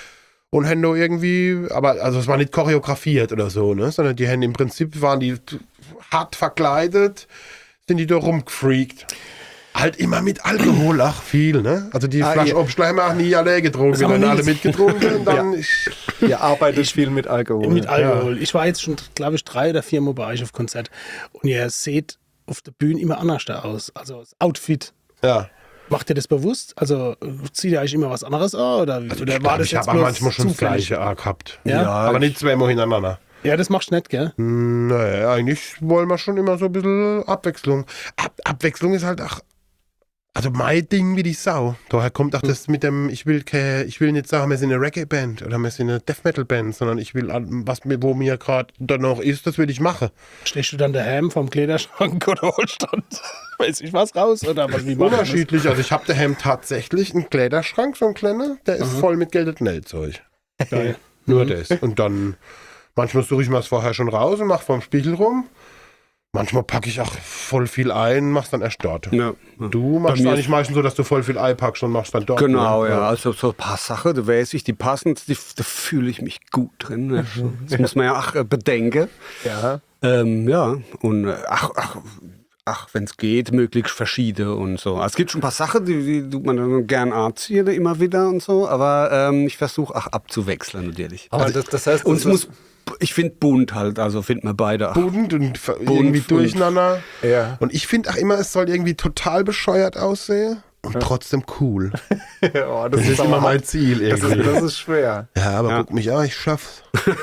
Und haben da irgendwie, aber also es war nicht choreografiert oder so, ne, sondern die haben im Prinzip, waren die hart verkleidet, sind die da rumgefreakt. Halt immer mit Alkohol, ach viel, ne? Also die Ah, Flasche ihr- Obstler haben wir auch nie alle getrunken, wir aber haben alle nichts. mitgetrunken und dann... Ihr arbeitet viel mit Alkohol. Mit Alkohol. Ich war jetzt schon, glaube ich, drei oder vier Mal bei euch auf Konzert. Und ihr seht auf der Bühne immer anders da aus. Also das Outfit. Ja. Macht ihr das bewusst? Also zieht ihr euch immer was anderes an? Oder, Also oder ich glaube, ich habe auch bloß manchmal schon das zufällig? gleiche auch gehabt. Ja? Aber nicht zweimal hintereinander. Ja, das machst du nicht, gell? Naja, eigentlich wollen wir schon immer so ein bisschen Abwechslung. Ab Abwechslung ist halt auch, also mein Ding wie die Sau. Daher kommt auch das mit dem, ich will ke, ich will nicht sagen, wir sind eine Reggae-Band oder wir sind eine Death-Metal-Band, sondern ich will, was mir, wo mir gerade da noch ist, das will ich machen. Stehst du dann daheim vom Kleiderschrank oder holst dann, weiß ich was raus? Oder was, wie machen wir das? Unterschiedlich, also ich habe daheim tatsächlich einen Kleiderschrank, so einen kleiner, der ist voll mit Geld und Nelzeug. Geil. Nur das. Und dann, manchmal suche ich mir das vorher schon raus und mache vorm Spiegel rum. Manchmal packe ich auch voll viel ein, mach's dann erst dort. Ja. Du machst mir eigentlich meistens so, dass du voll viel einpackst und machst dann dort. Genau, ne? ja. Also so ein paar Sachen, da weiß ich, die passen, die, da fühle ich mich gut drin. Ne? Das muss man ja auch äh, bedenken. Ja. Ähm, ja, und äh, ach, ach, ach wenn es geht, möglichst verschiedene und so. Also es gibt schon ein paar Sachen, die, die tut man dann gern anziehen immer wieder und so, aber ähm, ich versuche auch abzuwechseln natürlich. Aber das, das heißt, Und es das muss, ich finde bunt halt, also finden wir beide. Ach, Bunt und ver- irgendwie und- durcheinander. Ja. Und ich finde auch immer, es soll irgendwie total bescheuert aussehen und trotzdem cool. oh, Das ist immer aber mein hart. Ziel Das irgendwie. ist, das ist schwer. Ja, aber Ja. guck mich an, ich schaff's.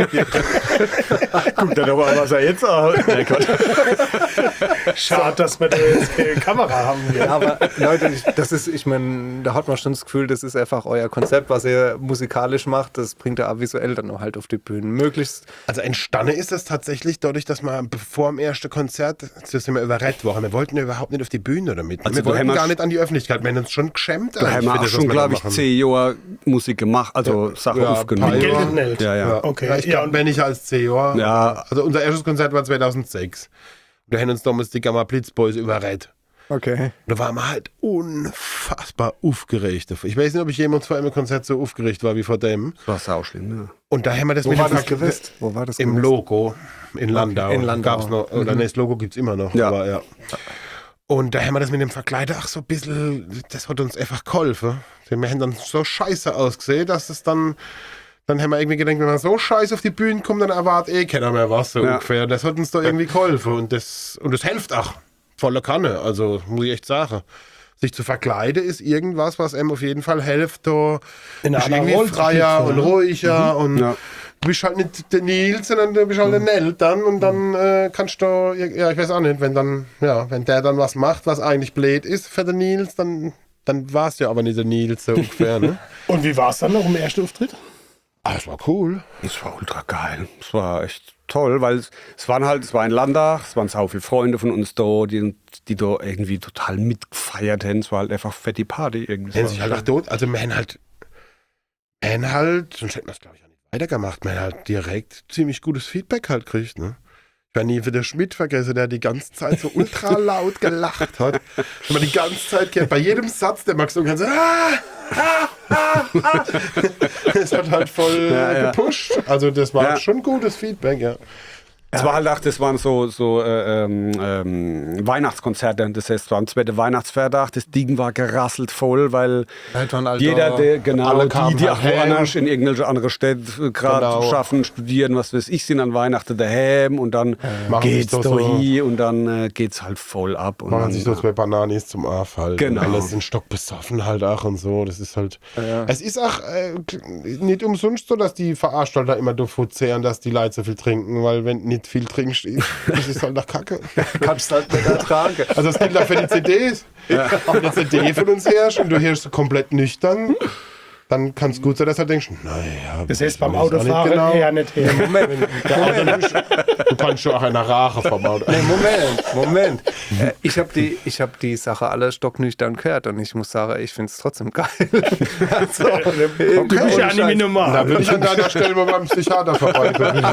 guck dann aber, was er jetzt auch. Nein, Gott. Schade, dass wir da jetzt keine Kamera haben. Hier. Aber Leute, ich, das ist, ich meine, da hat man schon das Gefühl, das ist einfach euer Konzept, was ihr musikalisch macht. Das bringt ihr auch visuell dann auch halt auf die Bühne. Möglichst. Also entstanden ist es tatsächlich dadurch, dass wir vor dem ersten Konzert, das sind wir überredet worden. Wir wollten ja überhaupt nicht auf die Bühne damit. Also wir da wollten haben wir gar sch- nicht an die Öffentlichkeit. Wir haben uns schon geschämt. Da haben wir auch schon, glaube ich, zehn Jahre Musik gemacht, also Sachen Ja, aufgenommen. paar Geld Jahre. und Geld. Ja, ja. Ja, Okay. Ja, ich Ja, glaube, und- wenn ich als zehn Jahre. Ja. Also unser erstes Konzert war zweitausendsechs. Da haben uns damals die Gamma Blitzboys überredet. Okay. Da waren wir halt unfassbar aufgeregt. Ich weiß nicht, ob ich jemals vor einem Konzert so aufgeregt war wie vor dem. Das war sauschlimm, ja. Und da haben wir das Wo mit war dem das Ver- gewesen? Wo war das Im gewesen? Logo in Landau. in Landau. Gab's noch, oder nee, das Logo gibt es immer noch. Ja. Aber, ja. Und da haben wir das mit dem Verkleider auch so ein bisschen, das hat uns einfach geholfen. Wir haben dann so scheiße ausgesehen, dass es dann, dann haben wir irgendwie gedacht, wenn man so scheiße auf die Bühne kommt, dann erwartet eh keiner mehr was, so Ja. ungefähr. Das hat uns da irgendwie geholfen und das, und das hilft auch. Voller Kanne, also muss ich echt sagen. Sich zu verkleiden ist irgendwas, was einem auf jeden Fall hilft, da In bist einer irgendwie Rolle zu freier schlüpfen, und ne? ruhiger und Ja. du bist halt nicht der Nils, sondern du bist halt der Nell dann und dann äh, kannst du, ja, ich weiß auch nicht, wenn dann, ja, wenn der dann was macht, was eigentlich blöd ist für den Nils, dann, dann war es ja aber nicht der Nils, so ungefähr, ne? Und wie war es dann noch im ersten Auftritt? Ah, das war cool. Es war ultra geil. Es war echt toll, weil es, es waren halt, es war ein Landtag, es waren so viele Freunde von uns da, die, die da irgendwie total mitgefeiert haben. Es war halt einfach fette Party irgendwie. Wenn sich halt auch tot, also wir haben halt, man halt, sonst hätten wir es, glaube ich, auch nicht weitergemacht, man halt direkt ziemlich gutes Feedback halt kriegt, ne? Ich werde nie wieder Schmidt vergessen, der die ganze Zeit so ultra laut gelacht hat. Und man die ganze Zeit gehört, bei jedem Satz, der Max so kann so, ah, ah, ah, ah. Das hat halt voll Ja, ja. gepusht. Also das war Ja. schon gutes Feedback, ja. Es war halt auch, das waren so, so äh, ähm, ähm, Weihnachtskonzerte. Das heißt, es war am zweiten Weihnachtsfeiertag. Das Ding war gerasselt voll, weil Halt waren, Alter, jeder, der, genau, alle die, kamen die auch daheim. woanders in irgendwelche andere Städte gerade Genau. schaffen, studieren, was weiß ich, sind an Weihnachten daheim und dann Machen geht's sich da doch so- hin und dann äh, geht's halt voll ab. Und Machen dann, sich so zwei Bananis zum Arf halt. Genau. Und alles in Stock besoffen halt auch und so. Das ist halt. Ja. Es ist auch äh, nicht umsonst so, dass die Veranstalter immer davon zehren, dass die Leute so viel trinken, weil wenn du nicht viel trinkst, das ist halt nach Kacke. kannst du halt nicht ertragen. Also das gilt auch für die C Ds. Wenn du eine C D von uns hörst und du hörst komplett nüchtern, dann kann es gut sein, dass du denkst, naja. Das heißt ich beim weiß auch nicht Autofahren genau. eher nicht her. Moment, Du kannst schon auch eine Rache vom Auto. nee, Moment, Moment. Äh, ich habe die, ich hab die Sache alle stocknüchtern gehört und ich muss sagen, ich finde es trotzdem geil. also, Du bist ja nicht mehr normal. Da würde ich an deiner Stelle mal beim Psychiater vorbeikommen.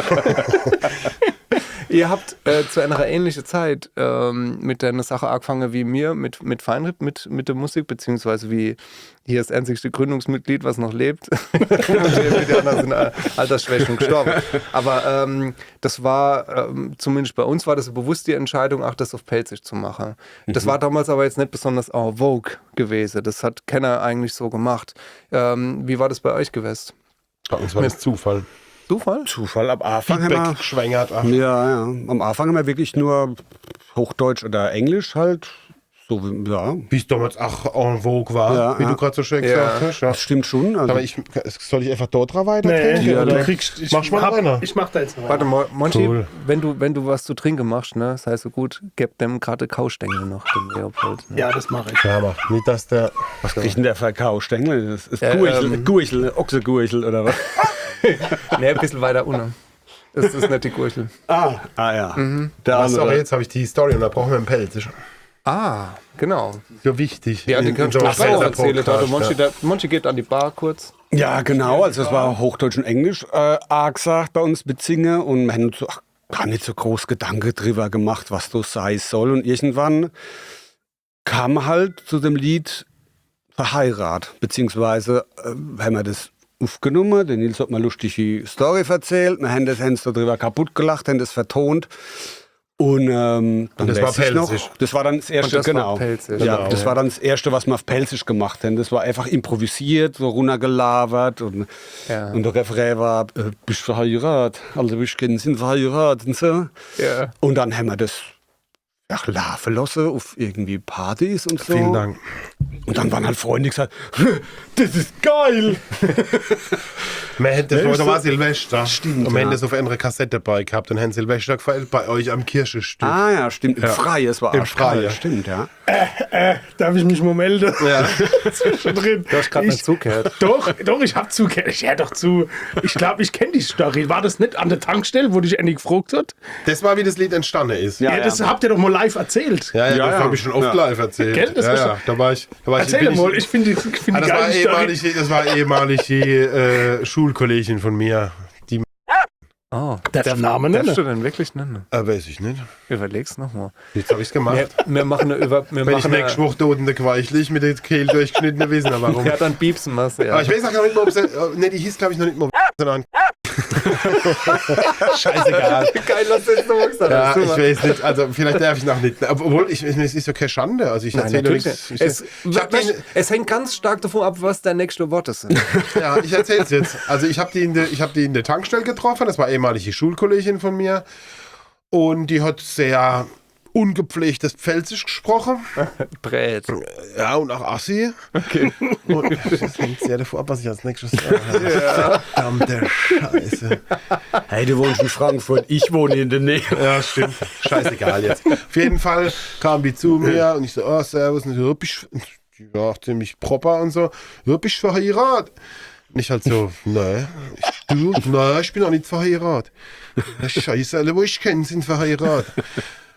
Ihr habt äh, zu einer ähnlichen Zeit ähm, mit der Sache angefangen wie mir, mit, mit Feinripp, mit, mit der Musik, beziehungsweise wie hier das einzigste Gründungsmitglied, was noch lebt. Die anderen sind äh, Altersschwächen gestorben. Aber ähm, das war, ähm, zumindest bei uns war das bewusst die Entscheidung, auch das auf Pelzig zu machen. Das war damals aber jetzt nicht besonders en vogue gewesen. Das hat keiner eigentlich so gemacht. Ähm, wie war das bei euch gewesen? Bei uns war das Zufall. Zufall? Zufall ab Anfang haben wir, Feedback geschwängert. Ach, ja, ja, am Anfang haben wir wirklich nur Hochdeutsch oder Englisch halt. So, wie- ja, wie es damals auch en vogue war, Ja, wie ja. du gerade so schön Ja. gesagt hast. Ja. das stimmt schon. Also, Aber ich, soll ich einfach dort weiter Nee, trinken? ja, oder? du kriegst, ich, Mach mal hab, einer. ich mach da jetzt noch Warte einen. mal, Monchi, Cool. wenn, du, wenn du was zu trinken machst, ne, sei so gut, gib dem gerade Kaustängel noch, dem Leopold. Ne? Ja, das mache ich. Ja, mach. Nicht, dass der. was kriegt denn der für Kaustängel? Das ist Ja, Gurchel, ähm, Gurchel, Ochsegurchel oder was? Ne, ein bisschen weiter unten. Das ist nicht die Gurchel. Ah, ah ja. Der Ach, sorry, andere. jetzt habe ich die Story und da brauchen wir einen Pelz. Ist Ah, genau. so wichtig. Ja, den In- kannst in du so einem auch erzählen. Da, Podcast, der Monchi, ja. der Monchi geht an die Bar kurz. Ja, genau. Also es war Hochdeutsch und Englisch äh, angesagt bei uns mit Singen und wir haben uns so, ach, gar nicht so groß Gedanken drüber gemacht, was das sein soll. Und irgendwann kam halt zu dem Lied Verheirat, beziehungsweise äh, haben wir das aufgenommen. Der Nils hat mal lustige Story erzählt. Wir haben das haben so drüber kaputt gelacht, haben das vertont. Und, ähm, dann das war weiß ich noch, Pelzig. das war dann das erste, Und das war genau. Pelzig. Ja, Genau, das ja. war dann das erste, was wir auf Pelzig gemacht haben. Das war einfach improvisiert, so runtergelabert und, Ja. und der Refrain war, äh, bist du verheiratet? Also wir kennen sind verheiratet und so. Ja. Und dann haben wir das ja, laufen lassen auf irgendwie Partys und so. Vielen Dank. Und dann waren halt Freunde, die gesagt, das ist geil. Wir hätten das Ja, war, ist da war so- Silvester. Stimmt, Und wir ja. hätten das auf einer Kassette dabei gehabt und haben Silvester gefeiert bei euch am Kirchenstück. Ah ja, stimmt. Im Ja. Freien, es war Im arschkalt, Freien. Stimmt, ja. Darf ich mich mal melden? Ja. Zwischendrin. Du hast gerade Ich- nicht zugehört. Doch, doch, ich hab zugehört. Ich hör doch zu. Ich glaube, ich kenne die Story. War das nicht an der Tankstelle, wo dich Andy gefragt hat? Das war, wie das Lied entstanden ist. Ja, Ja, das habt ihr doch mal live erzählt. Ja, ja, Ja, das ja. habe ich schon oft Ja. live erzählt. Gell, das ja, ist ja. schon- Da war ich, da war Erzähl bin mal, ich finde die, ich find Ah, die das, war geile Story. ehemalig, das war ehemalig die äh, Schulkollegin von mir. Die Oh, Darf ich den Namen nennen? darfst du denn wirklich nennen? äh, weiß ich nicht. Überleg's nochmal. Jetzt habe ich es gemacht. Wir, wir machen eine über. Wir Wenn ich machen nächste eine, Woche da unten der Queichlich mit der Kehl durchgeschnitten wissen, aber warum. ja, dann piepsen wir's. Ja. Aber ich weiß auch gar nicht mehr, ob es. Ne, die hieß, glaube ich, noch nicht mal. Sondern. Scheißegal. Geil, was du jetzt noch gesagt Ja, hast. ich weiß nicht. Also, vielleicht darf ich noch nicht. Obwohl, ich, es ist ja keine Schande. Also, ich Nein, erzähle natürlich nichts. nicht. Ich, Es, ich hab weißt, die, es hängt ganz stark davon ab, was deine nächsten Worte sind. ja, ich erzähle es jetzt. Also, ich habe die, in der- ich hab die in der Tankstelle getroffen. Das war ehemalig die Schulkollegin von mir. Und die hat sehr ungepflegtes Pfälzisch gesprochen. Brät. Ja, und auch Assi. Okay. Und das hängt sehr davor ab, was ich als nächstes sage. Ja. Verdammte Scheiße. Hey, du wohnst in Frankfurt, ich wohne in der Nähe. Ja, stimmt. Scheißegal jetzt. Auf jeden Fall kam die zu mir und ich so, oh, servus. Und so, bist die war auch ziemlich proper und so. Ja, bist du verheiratet? Und ich halt so, nein. Ich, du? Nein, ich bin auch nicht verheiratet. Ja, Scheiße, alle, wo ich kenne, sind verheiratet.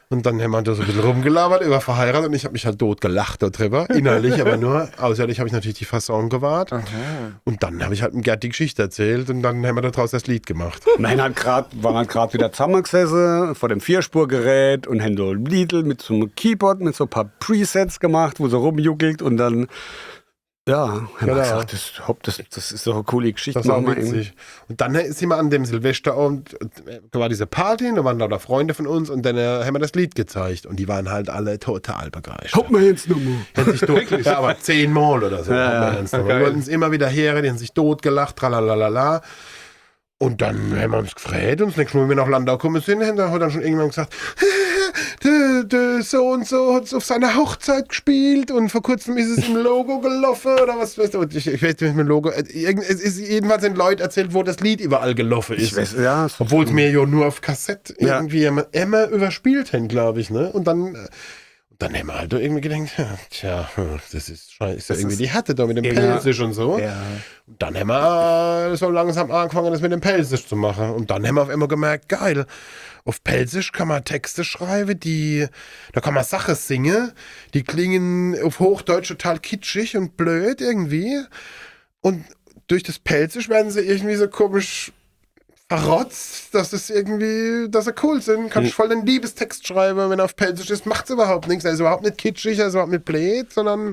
Und dann haben wir da so ein bisschen rumgelabert über verheiratet und ich habe mich halt tot gelacht darüber, innerlich, aber nur außerlich habe ich natürlich die Fasson gewahrt. Aha. Und dann habe ich halt dem Gerd die Geschichte erzählt und dann haben wir daraus das Lied gemacht. Wir haben halt grad, waren halt gerade wieder zusammengesessen vor dem Vierspurgerät und haben so ein Liedl mit so einem Keyboard, mit so ein paar Presets gemacht, wo so rumjuckelt und dann, ja, haben Genau. wir gesagt, das, hopp, das, das ist doch eine coole Geschichte. Das war machen wir witzig. Und dann sind wir an dem Silvesterabend, da war diese Party, da waren lauter Freunde von uns und dann äh, haben wir das Lied gezeigt und die waren halt alle total begeistert. Hopp mal jetzt nochmal. Hätten sich tot, ja, aber zehnmal oder so. Ja, Ja, ja. Wir wollten es immer wieder her, die haben sich totgelacht, tralalala. Und dann haben wir uns gefreut und das nächste Mal, wenn wir nach Landau gekommen sind, haben wir dann schon irgendwann gesagt, der, der so und so hat es auf seiner Hochzeit gespielt und vor kurzem ist es im Logo gelaufen oder was weißt du. Und ich, ich weiß nicht, mit dem Logo. Irgend, es ist jedenfalls den Leuten erzählt, wo das Lied überall gelaufen ist. Ich weiß, ja, so Obwohl es mir ja nur auf Kassette Ja. irgendwie immer, immer überspielt haben, glaube ich. Ne? Und dann. äh, Dann haben wir halt irgendwie gedacht, ja, tja, das ist scheiße, ist ja irgendwie die Härte da mit dem Ja. Pelzisch und so. Ja. Und dann haben wir so langsam angefangen, das mit dem Pelzisch zu machen. Und dann haben wir auf einmal gemerkt, geil, auf Pelzisch kann man Texte schreiben, die, da kann man Sachen singen, die klingen auf Hochdeutsch total kitschig und blöd irgendwie. Und durch das Pelzisch werden sie irgendwie so komisch verrotzt, dass es irgendwie, dass sie cool sind. Kannst voll den Liebestext schreiben, wenn er auf Pelzisch ist, macht's überhaupt nichts. Er ist überhaupt nicht kitschig, er ist überhaupt nicht blöd, sondern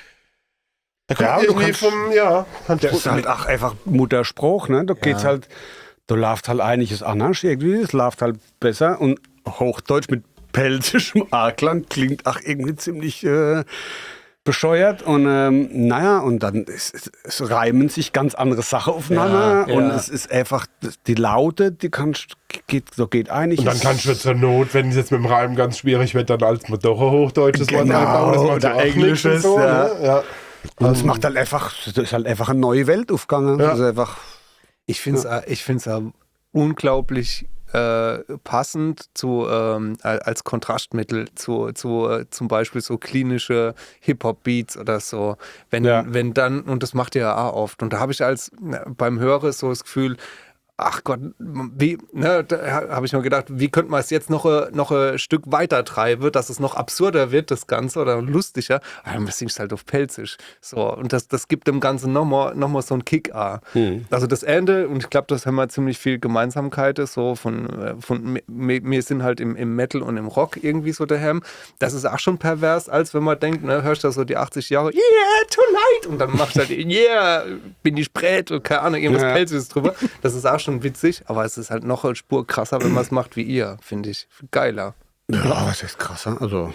er kommt Ja, du irgendwie kannst- vom, ja. kannst Das ist halt auch einfach Mutterspruch, ne? Da geht's halt, da läuft halt einiges anders irgendwie, es läuft halt besser und Hochdeutsch mit pelzischem A-Klang klingt auch irgendwie ziemlich äh, bescheuert und ähm, naja, und dann ist, es, es reimen sich ganz andere Sachen aufeinander Ja, und ja. es ist einfach, die Laute, die kannst, geht, so geht einig. Und dann kannst du zur Not, wenn es jetzt mit dem Reim ganz schwierig wird, dann als doch ein hochdeutsches Wort Genau, einbauen. Das macht oder ja auch nichts Englisches, und so, ja. ne? Ja. und es macht halt einfach, es ist halt einfach eine neue Welt aufgegangen. Ja. Also einfach, Ich finde es ja. ich find's ja unglaublich äh, passend zu, ähm, als Kontrastmittel zu, zu äh, zum Beispiel so klinische Hip-Hop-Beats oder so. Wenn, Ja. wenn dann, und das macht ihr ja auch oft, und da habe ich als na, beim Hören so das Gefühl, ach Gott, wie, ne, da habe ich mir gedacht, wie könnte man es jetzt noch, äh, noch ein Stück weiter treiben, dass es noch absurder wird, das Ganze, oder lustiger. Aber dann singst du halt auf Pelzisch. So, und das, das gibt dem Ganzen nochmal noch mal so einen Kick. Ah. Hm. Also das Ende, und ich glaube, das haben wir ziemlich viel Gemeinsamkeiten, so von, äh, von wir, wir sind halt im, im Metal und im Rock irgendwie so daheim. Das ist auch schon pervers, als wenn man denkt, ne, hörst du so die achtzig Jahre, yeah, too late, und dann machst du halt, yeah, bin ich brät und keine Ahnung, irgendwas Ja. Pelzisches drüber. Das ist auch schon witzig, aber es ist halt noch eine Spur krasser, wenn man es macht wie ihr, finde ich. Geiler. ja, was ist krasser, also.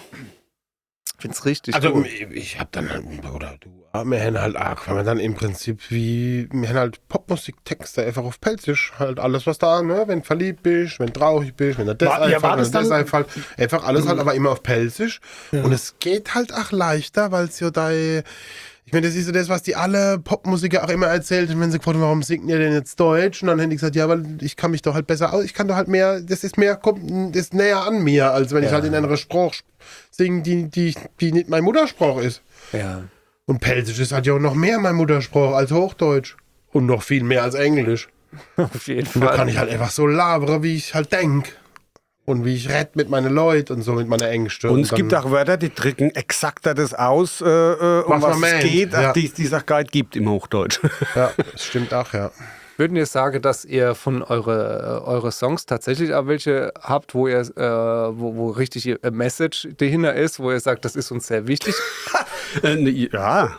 Ich finde es richtig Also cool. ich habe dann, oder du, wir haben halt auch, weil wir dann im Prinzip wie, wir haben halt Popmusiktexte einfach auf Pelzisch, halt alles was da, ne, wenn du verliebt bist, wenn du traurig bist, wenn du das War- ja, war einfällt, das wenn das dann- einfällt, einfach alles halt, aber immer auf Pelzisch und es geht halt auch leichter, weil es ja da, ich meine, das ist so das, was die alle Popmusiker auch immer erzählt haben, wenn sie gefragt haben, warum singt ihr denn jetzt Deutsch? Und dann haben die gesagt, ja, weil ich kann mich doch halt besser aus, ich kann doch halt mehr, das ist mehr, kommt, das ist näher an mir, als wenn ich halt in einer Sprache singe, die, die, die nicht mein Muttersprach ist. Ja. Und Pelzisch ist halt ja auch noch mehr mein Muttersprach als Hochdeutsch. Und noch viel mehr als Englisch. Auf jeden Und da Fall. kann ich halt einfach so labern, wie ich halt denke. Und wie ich rede mit meinen Leuten und so mit meiner Ängste. Und es gibt auch Wörter, die drücken exakter das aus, äh, äh, um Was was, man es meint, geht, ja. ach, die die es auch gar nicht gibt im Hochdeutsch. Ja, das stimmt auch, ja. Würden ihr sagen, dass ihr von eure, äh, eure Songs tatsächlich auch welche habt, wo ihr äh, wo, wo richtig ihr Message dahinter ist, wo ihr sagt, das ist uns sehr wichtig? Äh, ne, ja.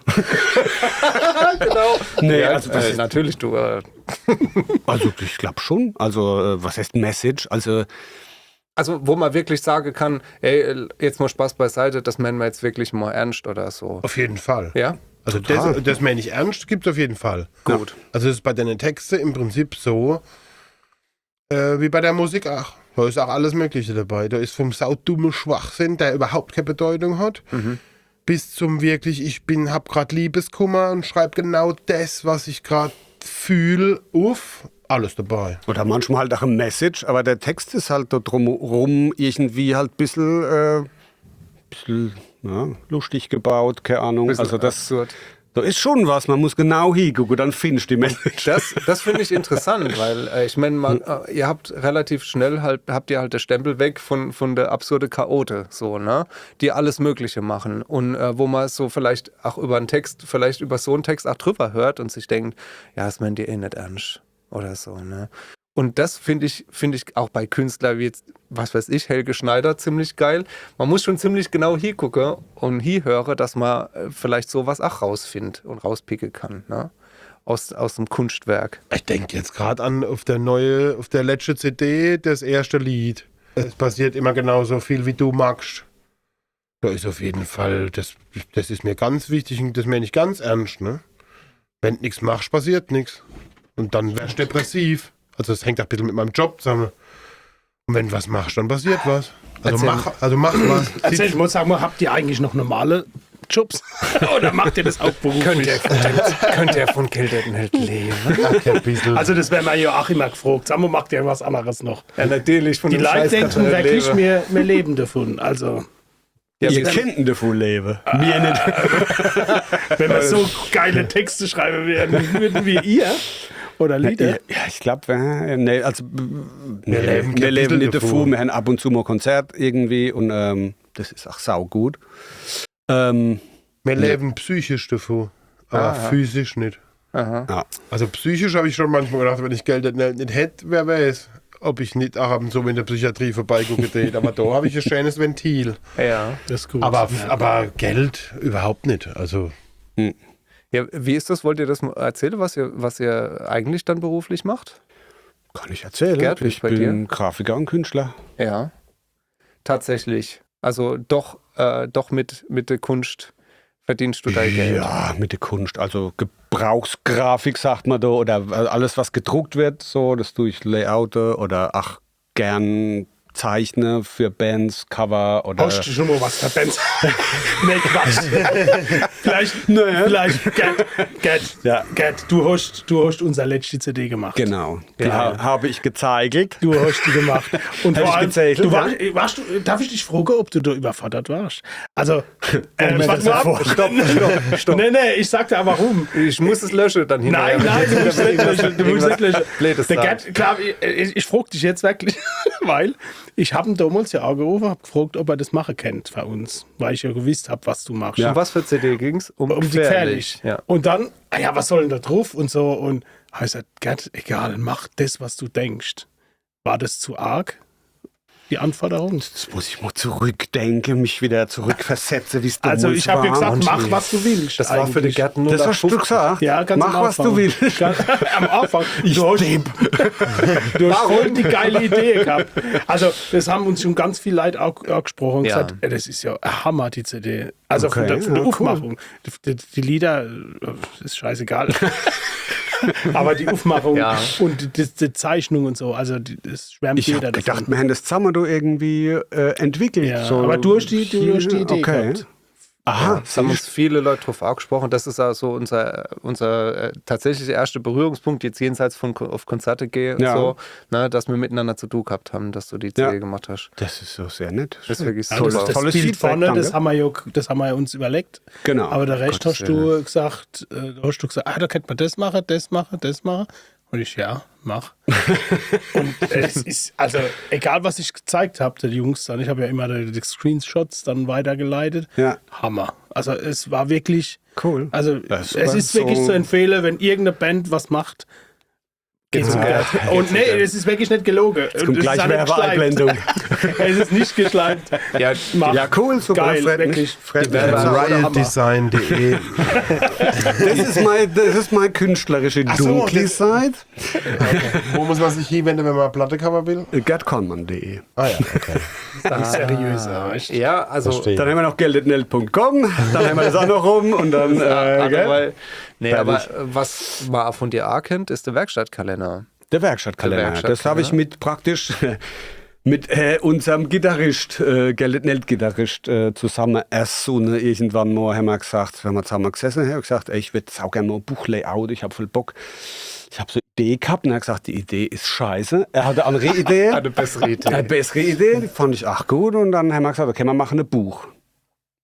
Genau. Nee, ja, also das äh, ist- natürlich, du. Äh, Also ich glaube schon. Also äh, was heißt Message? Also also, wo man wirklich sagen kann, ey, jetzt mal Spaß beiseite, das meinen wir jetzt wirklich mal ernst oder so. Auf jeden Fall. Ja? Also das, das meine ich ernst, gibt es auf jeden Fall. Gut. Also es ist bei deinen Texten im Prinzip so, äh, wie bei der Musik auch. Da ist auch alles Mögliche dabei. Da ist vom saudummen Schwachsinn, der überhaupt keine Bedeutung hat, bis zum wirklich, ich bin, hab gerade Liebeskummer und schreibe genau das, was ich gerade fühle, auf. Alles dabei. oder manchmal halt auch ein Message, aber der Text ist halt da drumherum irgendwie halt ein bisschen, äh, bisschen ja, lustig gebaut, keine Ahnung. Bisschen Also das, absurd. Da ist schon was, man muss genau hingucken, dann findest du die Menschen. Das, das finde ich interessant, weil äh, ich meine, äh, ihr habt relativ schnell halt, habt ihr halt den Stempel weg von, von der absurde Chaote, so, ne? Die alles Mögliche machen. Und äh, wo man so vielleicht auch über einen Text, vielleicht über so einen Text auch drüber hört und sich denkt, ja, das meint ihr eh nicht ernst oder so, ne? Und das finde ich, finde ich auch bei Künstlern wie jetzt, was weiß ich, Helge Schneider ziemlich geil. Man muss schon ziemlich genau hingucken und hinhören, dass man äh, vielleicht sowas auch rausfindet und rauspicken kann, ne? Aus, aus dem Kunstwerk. Ich denke jetzt gerade an auf der neue, auf der letzten C D, das erste Lied. Es passiert immer genauso viel, wie du magst. Da ist auf jeden Fall, das, das ist mir ganz wichtig und das meine ich ganz ernst, ne? Wenn du nichts machst, passiert nichts. Und dann wärst du depressiv. Also das hängt auch ein bisschen mit meinem Job zusammen. Und wenn du was machst, dann passiert was. Also Erzähl. mach, also mach was. Erzähl, ich muss sagen, habt ihr eigentlich noch normale Jobs? Oder macht ihr das auch beruflich? Könnt ihr, könnt ihr von Geld nicht leben? Okay, ein bisschen. Also das wäre mir ja auch immer gefragt. Sag mal, macht ihr was anderes noch? Ja, natürlich. Von Die dem Leute Scheiß denken kann man nicht wirklich, leben. wir, wir leben davon. Also Ja, Ihr wie- kennt ihn davon leben. Mir nicht. wenn wir so geile Texte schreiben würden, würden wir ihr oder Lieder. Ja, ja, ich glaube, nee, also, wir leben leben, wir kein leben bisschen nicht davon. davon. Wir haben ab und zu mal Konzert irgendwie und ähm, das ist auch saugut. Ähm, Wir leben psychisch davon, aber Aha. physisch nicht. Aha. ja. Also psychisch habe ich schon manchmal gedacht, wenn ich Geld nicht, nicht hätte, wer weiß, ob ich nicht auch ab und zu in der Psychiatrie vorbeigucke. geht. Aber da habe ich ein schönes Ventil. Ja. Das ist gut. Aber, ja. aber Geld überhaupt nicht. Also Ja, wie ist das? Wollt ihr das mal erzählen, was ihr, was ihr eigentlich dann beruflich macht? Kann ich erzählen. Gerd, wie ich ist bei bin dir? Grafiker und Künstler. Ja. Tatsächlich. Also doch, äh, doch mit, mit der Kunst verdienst du dein Geld. Ja, mit der Kunst. Also Gebrauchsgrafik sagt man da oder alles, was gedruckt wird, so, das tue ich Layoute oder ach, gern zeichne für Bands, Cover oder. Hast du schon mal was verbannt? Nee, Quatsch. vielleicht, vielleicht, Gerd, Gerd, Ja. Gerd, du hast, du hast unsere letzte C D gemacht. Genau, die Ja. ha habe ich gezeigt. Du hast die gemacht. Und Hab vor ich allem, gezählt, du ja. warst, warst du, darf ich dich fragen, ob du da überfordert warst? Also, äh, mir warte das mal ab. vor- Stopp, stopp, stopp. Nee, nee, ich sag dir warum. Ich muss es löschen dann hinterher. Nein, nein, du musst nicht löschen. Du musst nicht löschen. Blödes Der sagen. Gerd, klar, ich, ich, ich frage dich jetzt wirklich, weil ich habe ihn damals ja angerufen, habe gefragt, ob er das machen kennt für uns, weil ich ja gewusst habe, was du machst. Um was für C D ging es? Um, Um die gefährlich. Ja. Und dann, ah ja, was soll denn da drauf und so. Und ich gesagt, Gerd, egal, mach das, was du denkst. War das zu arg? Die Anforderung? Jetzt muss ich mal zurückdenken, mich wieder zurückversetzen, wie es Also damals ich habe war. ja gesagt, Und- mach, was du willst. Das war für die eigentlich. Gärten nur Das hast du gesagt. Ja, ganz Mach, am was Anfang. du willst. Ganz, am Anfang. Du hast, du hast voll die geile Idee gehabt. Also, das haben uns schon ganz viele Leute auch angesprochen und Ja. gesagt, ey, das ist ja ein Hammer, die C D. Also von Okay, der, von der ja, cool. Aufmachung. Die, die, die Lieder, äh, ist scheißegal. Aber die Aufmachung Ja. und die, die Zeichnung und so, also die, das schwärmt Ich jeder habe gedacht, davon. wir haben das zusammen da irgendwie äh, entwickelt. Ja, so aber du hast die, du hast die Idee okay. gehabt. Aha, Es haben uns viele Leute drauf angesprochen. Das ist also unser, unser äh, tatsächlich erster Berührungspunkt, jetzt jenseits von Ko- auf Konzerte gehen Ja. und so, ne, dass wir miteinander zu tun gehabt haben, dass du die C D Ja. gemacht hast. das ist so sehr nett. Das ist wirklich Ja, super. das, das Tolles Bild Feedback, vorne, das danke. haben, wir ja, das haben wir ja uns überlegt. Genau. Aber der Rest Gottes hast du gesagt, äh, da hast du gesagt, ah, da könnte man das machen, das machen, das machen. Und ich, ja, mach. Und äh, es ist, also egal was ich gezeigt habe, den Jungs dann, ich habe ja immer die, die Screenshots dann weitergeleitet. Ja. Hammer. Also es war wirklich, Cool. also Das es war ist wirklich so- zu empfehlen, wenn irgendeine Band was macht, geht zum Ja. Geld. Und nee, es ist wirklich nicht gelogen. Jetzt kommt gleich Werbeeinblendung. Es ist nicht geschleimt. Ja, Mach. Ja, cool, super. Geil, freut mich. wirklich. Freut Die mich. Werbe- riotdesign punkt de. Das ist mein, das ist meine künstlerische Ach so, dunkle das- Seite. Wo muss man sich hinwenden, wenn man eine Plattecover will? gerd conman punkt de. Ah ja, okay. Dann seriöser. weißt du? ja, also Verstehe. Dann haben wir noch geld punkt nell punkt com, dann haben wir das auch noch rum und dann. Äh, äh, gell? weil, nee, Fertig. aber äh, was man auch von dir auch kennt, ist der Werkstattkalender. Der Werkstattkalender. Der Werkstattkalender. Das habe ich mit praktisch mit äh, unserem Gitarrist, äh, Geld-Nelt-Gitarrist, äh, zusammen erst so eine, irgendwann mal haben wir gesagt, wenn wir zusammen gesessen haben, gesagt, ey, ich würde auch gerne mal ein Buchlayout, ich habe voll Bock. Ich habe so eine Idee gehabt und er hat gesagt, die Idee ist scheiße. Er hatte eine andere Idee. Eine bessere Idee. Eine bessere Idee, die fand ich auch gut und dann haben wir gesagt, okay, wir machen ein Buch.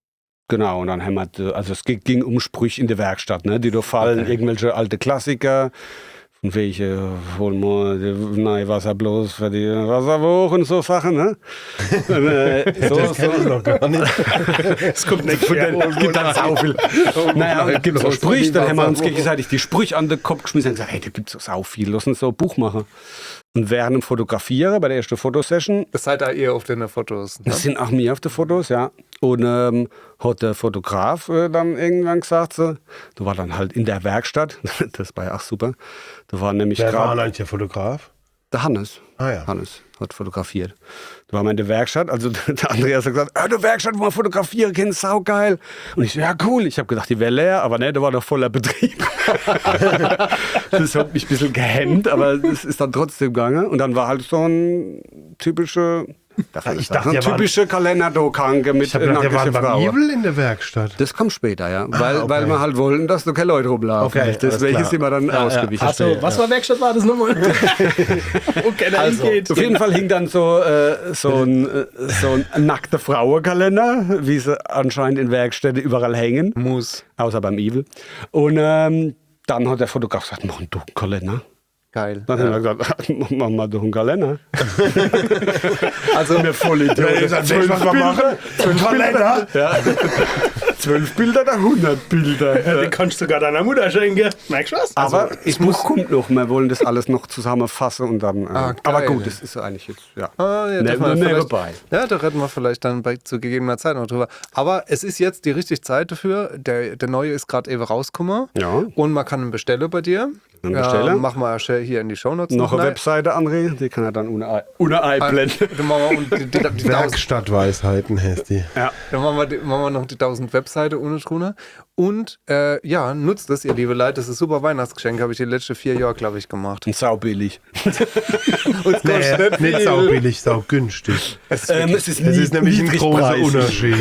Genau, und dann haben wir, also es ging um Sprüche in der Werkstatt, ne, die da fallen, okay. Irgendwelche alte Klassiker, von welche holen wir nein, Wasser bloß für die Wasserwoche und so Sachen, ne? Und, äh, so, das kenne ich noch gar nicht. Es kommt nicht von den, es gibt dann sau viel. Naja, und es gibt so Sprüche, dann haben wir uns gegenseitig die Sprüche an den Kopf geschmissen und gesagt, hey, da gibt es sau viel, lass uns so ein Buch machen. Und während dem Fotografieren, bei der ersten Fotosession. Das seid da ihr auf den Fotos. Ne? Das sind auch mir auf den Fotos, ja. Und ähm, hat der Fotograf äh, dann irgendwann gesagt, so, du war dann halt in der Werkstatt, das war ja auch super. Da war nämlich Wer war gerade eigentlich der Fotograf? der Hannes. Ah ja. Hannes hat fotografiert. Da waren wir in der Werkstatt, also der Andreas hat gesagt, ah, die Werkstatt, wo wir fotografieren können, saugeil. Und ich so, ja cool, ich habe gedacht, die wäre leer, aber ne, da war noch voller Betrieb. Das hat mich ein bisschen gehemmt, aber das ist dann trotzdem gegangen. Und dann war halt so ein typischer, ich dachte, ein der war- typischer Kalender-Kranke mit Ich habe gedacht, der war nackten beim Frauen. Evil in der Werkstatt. Das kommt später, ja. Weil, okay. weil wir halt wollten, dass da keine Leute rumlaufen. Okay, alles Deswegen klar. sind wir dann ausgewichen. Also, was war Werkstatt war das nochmal? Okay, da Also, hingeht. Auf jeden Fall hing dann so, äh, so, ein, äh, so ein nackter Frauenkalender, wie sie anscheinend in Werkstätten überall hängen. Muss. Außer beim Evil. Und ähm, dann hat der Fotograf gesagt, mach doch einen Kalender. Geil. Dann haben wir gesagt, mach mal doch einen Kalender. Also, Wir voll Idioten. was wir machen? Zwölf Kalender? Ja. Zwölf Bilder oder hundert Bilder. Die kannst du sogar deiner Mutter schenken. Merkst du was? Aber ich muss kommt noch, wir wollen das alles noch zusammenfassen und dann. Äh, Ah, aber geil. gut, das ist so eigentlich jetzt. Ja. Ah, ja, Ne- darf man ne- vielleicht- nebenbei. Ja, da reden wir vielleicht dann bei zu gegebener Zeit noch drüber. Aber es ist jetzt die richtige Zeit dafür. Der, der neue ist gerade eben rausgekommen. Ja. Und man kann ihn bestellen bei dir. Einen bestellen. Machen wir schnell hier in die Shownotes Noch eine rein. Webseite, André, die kann er dann ohne Ei, ohne Ei blenden. Dann machen wir, und die, die, die tausend, Werkstattweisheiten heißt die. Ja. dann machen wir, die, machen wir noch die tausend Webseite ohne drunter. Und äh, ja, nutzt das, ihr liebe Leute. Das ist ein super Weihnachtsgeschenk. Habe ich die letzten vier Jahre, glaube ich, gemacht. Und saubillig. Und es Nee, kostet nicht viel. sau billig, sau günstig. Ähm, es ist, Es ist nämlich ein großer Unterschied.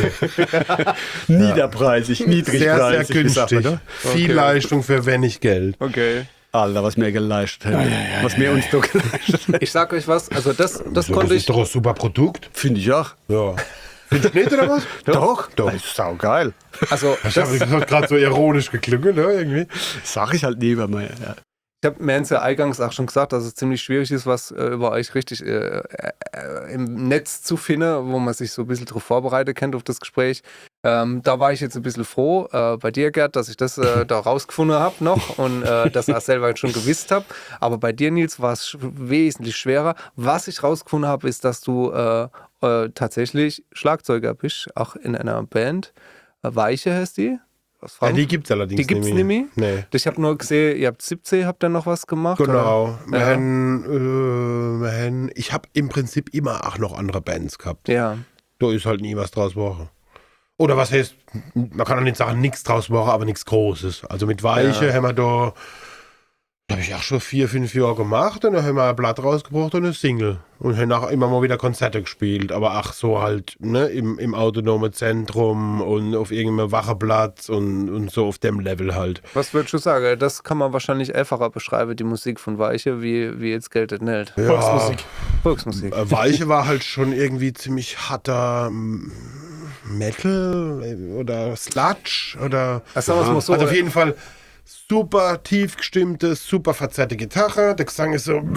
Niederpreisig, Sehr, sehr niedrigpreisig. wie sagt man günstig. da? Viel Okay. Leistung für wenig Geld. Okay. Alter, was mir geleistet hätte. Was mir uns doch geleistet hätte. Ich sag euch was, also das, das So, das konnte ich. ist doch ein super Produkt. Finde ich auch. Ja. Findest du nicht, oder was? Doch, Doch. Das ist saugeil. Also, Ich das, habe das gerade so ironisch geklungen, ne, irgendwie. Sag ich halt nie, wenn man. Ja. ich habe mir ja eingangs auch schon gesagt, dass es ziemlich schwierig ist, was äh, über euch richtig äh, äh, im Netz zu finden, wo man sich so ein bisschen darauf vorbereitet kennt auf das Gespräch. Ähm, da war ich jetzt ein bisschen froh äh, bei dir, Gerd, dass ich das äh, da rausgefunden habe noch und äh, das auch selber schon gewusst habe. Aber bei dir, Nils, war es sch- wesentlich schwerer. Was ich rausgefunden habe, ist, dass du äh, äh, tatsächlich Schlagzeuger bist, auch in einer Band. Äh, Weiche heißt die? Aus Ja, Frankfurt. die gibt es allerdings Die gibt's nicht mehr. nicht mehr? Nee. Ich habe nur gesehen, ihr habt siebzehn, habt ihr noch was gemacht? Genau. Wir Oder? Ja. haben, äh, wir haben, ich habe im Prinzip immer auch noch andere Bands gehabt. Ja. Da ist halt nie was draus geworden. Oder was heißt, man kann auch nicht sagen, nichts draus machen, aber nichts Großes. Also mit Weiche Ja. haben wir da, da habe ich auch schon vier, fünf Jahre gemacht und dann haben wir ein Blatt rausgebracht und eine Single. Und haben auch immer mal wieder Konzerte gespielt, aber ach so halt ne, im, im autonomen Zentrum und auf irgendeinem Wacheplatz und, und so auf dem Level halt. Was würdest du sagen? Das kann man wahrscheinlich einfacher beschreiben, die Musik von Weiche, wie, wie jetzt geltet nicht. Ja. Volksmusik. Volksmusik. Äh, Weiche war halt schon irgendwie ziemlich harter mm, Metal äh, oder Sludge oder. Ach, sagen wir es mal so, also auf äh, jeden Fall super tief gestimmte, super verzerrte Gitarre. Der Gesang ist so.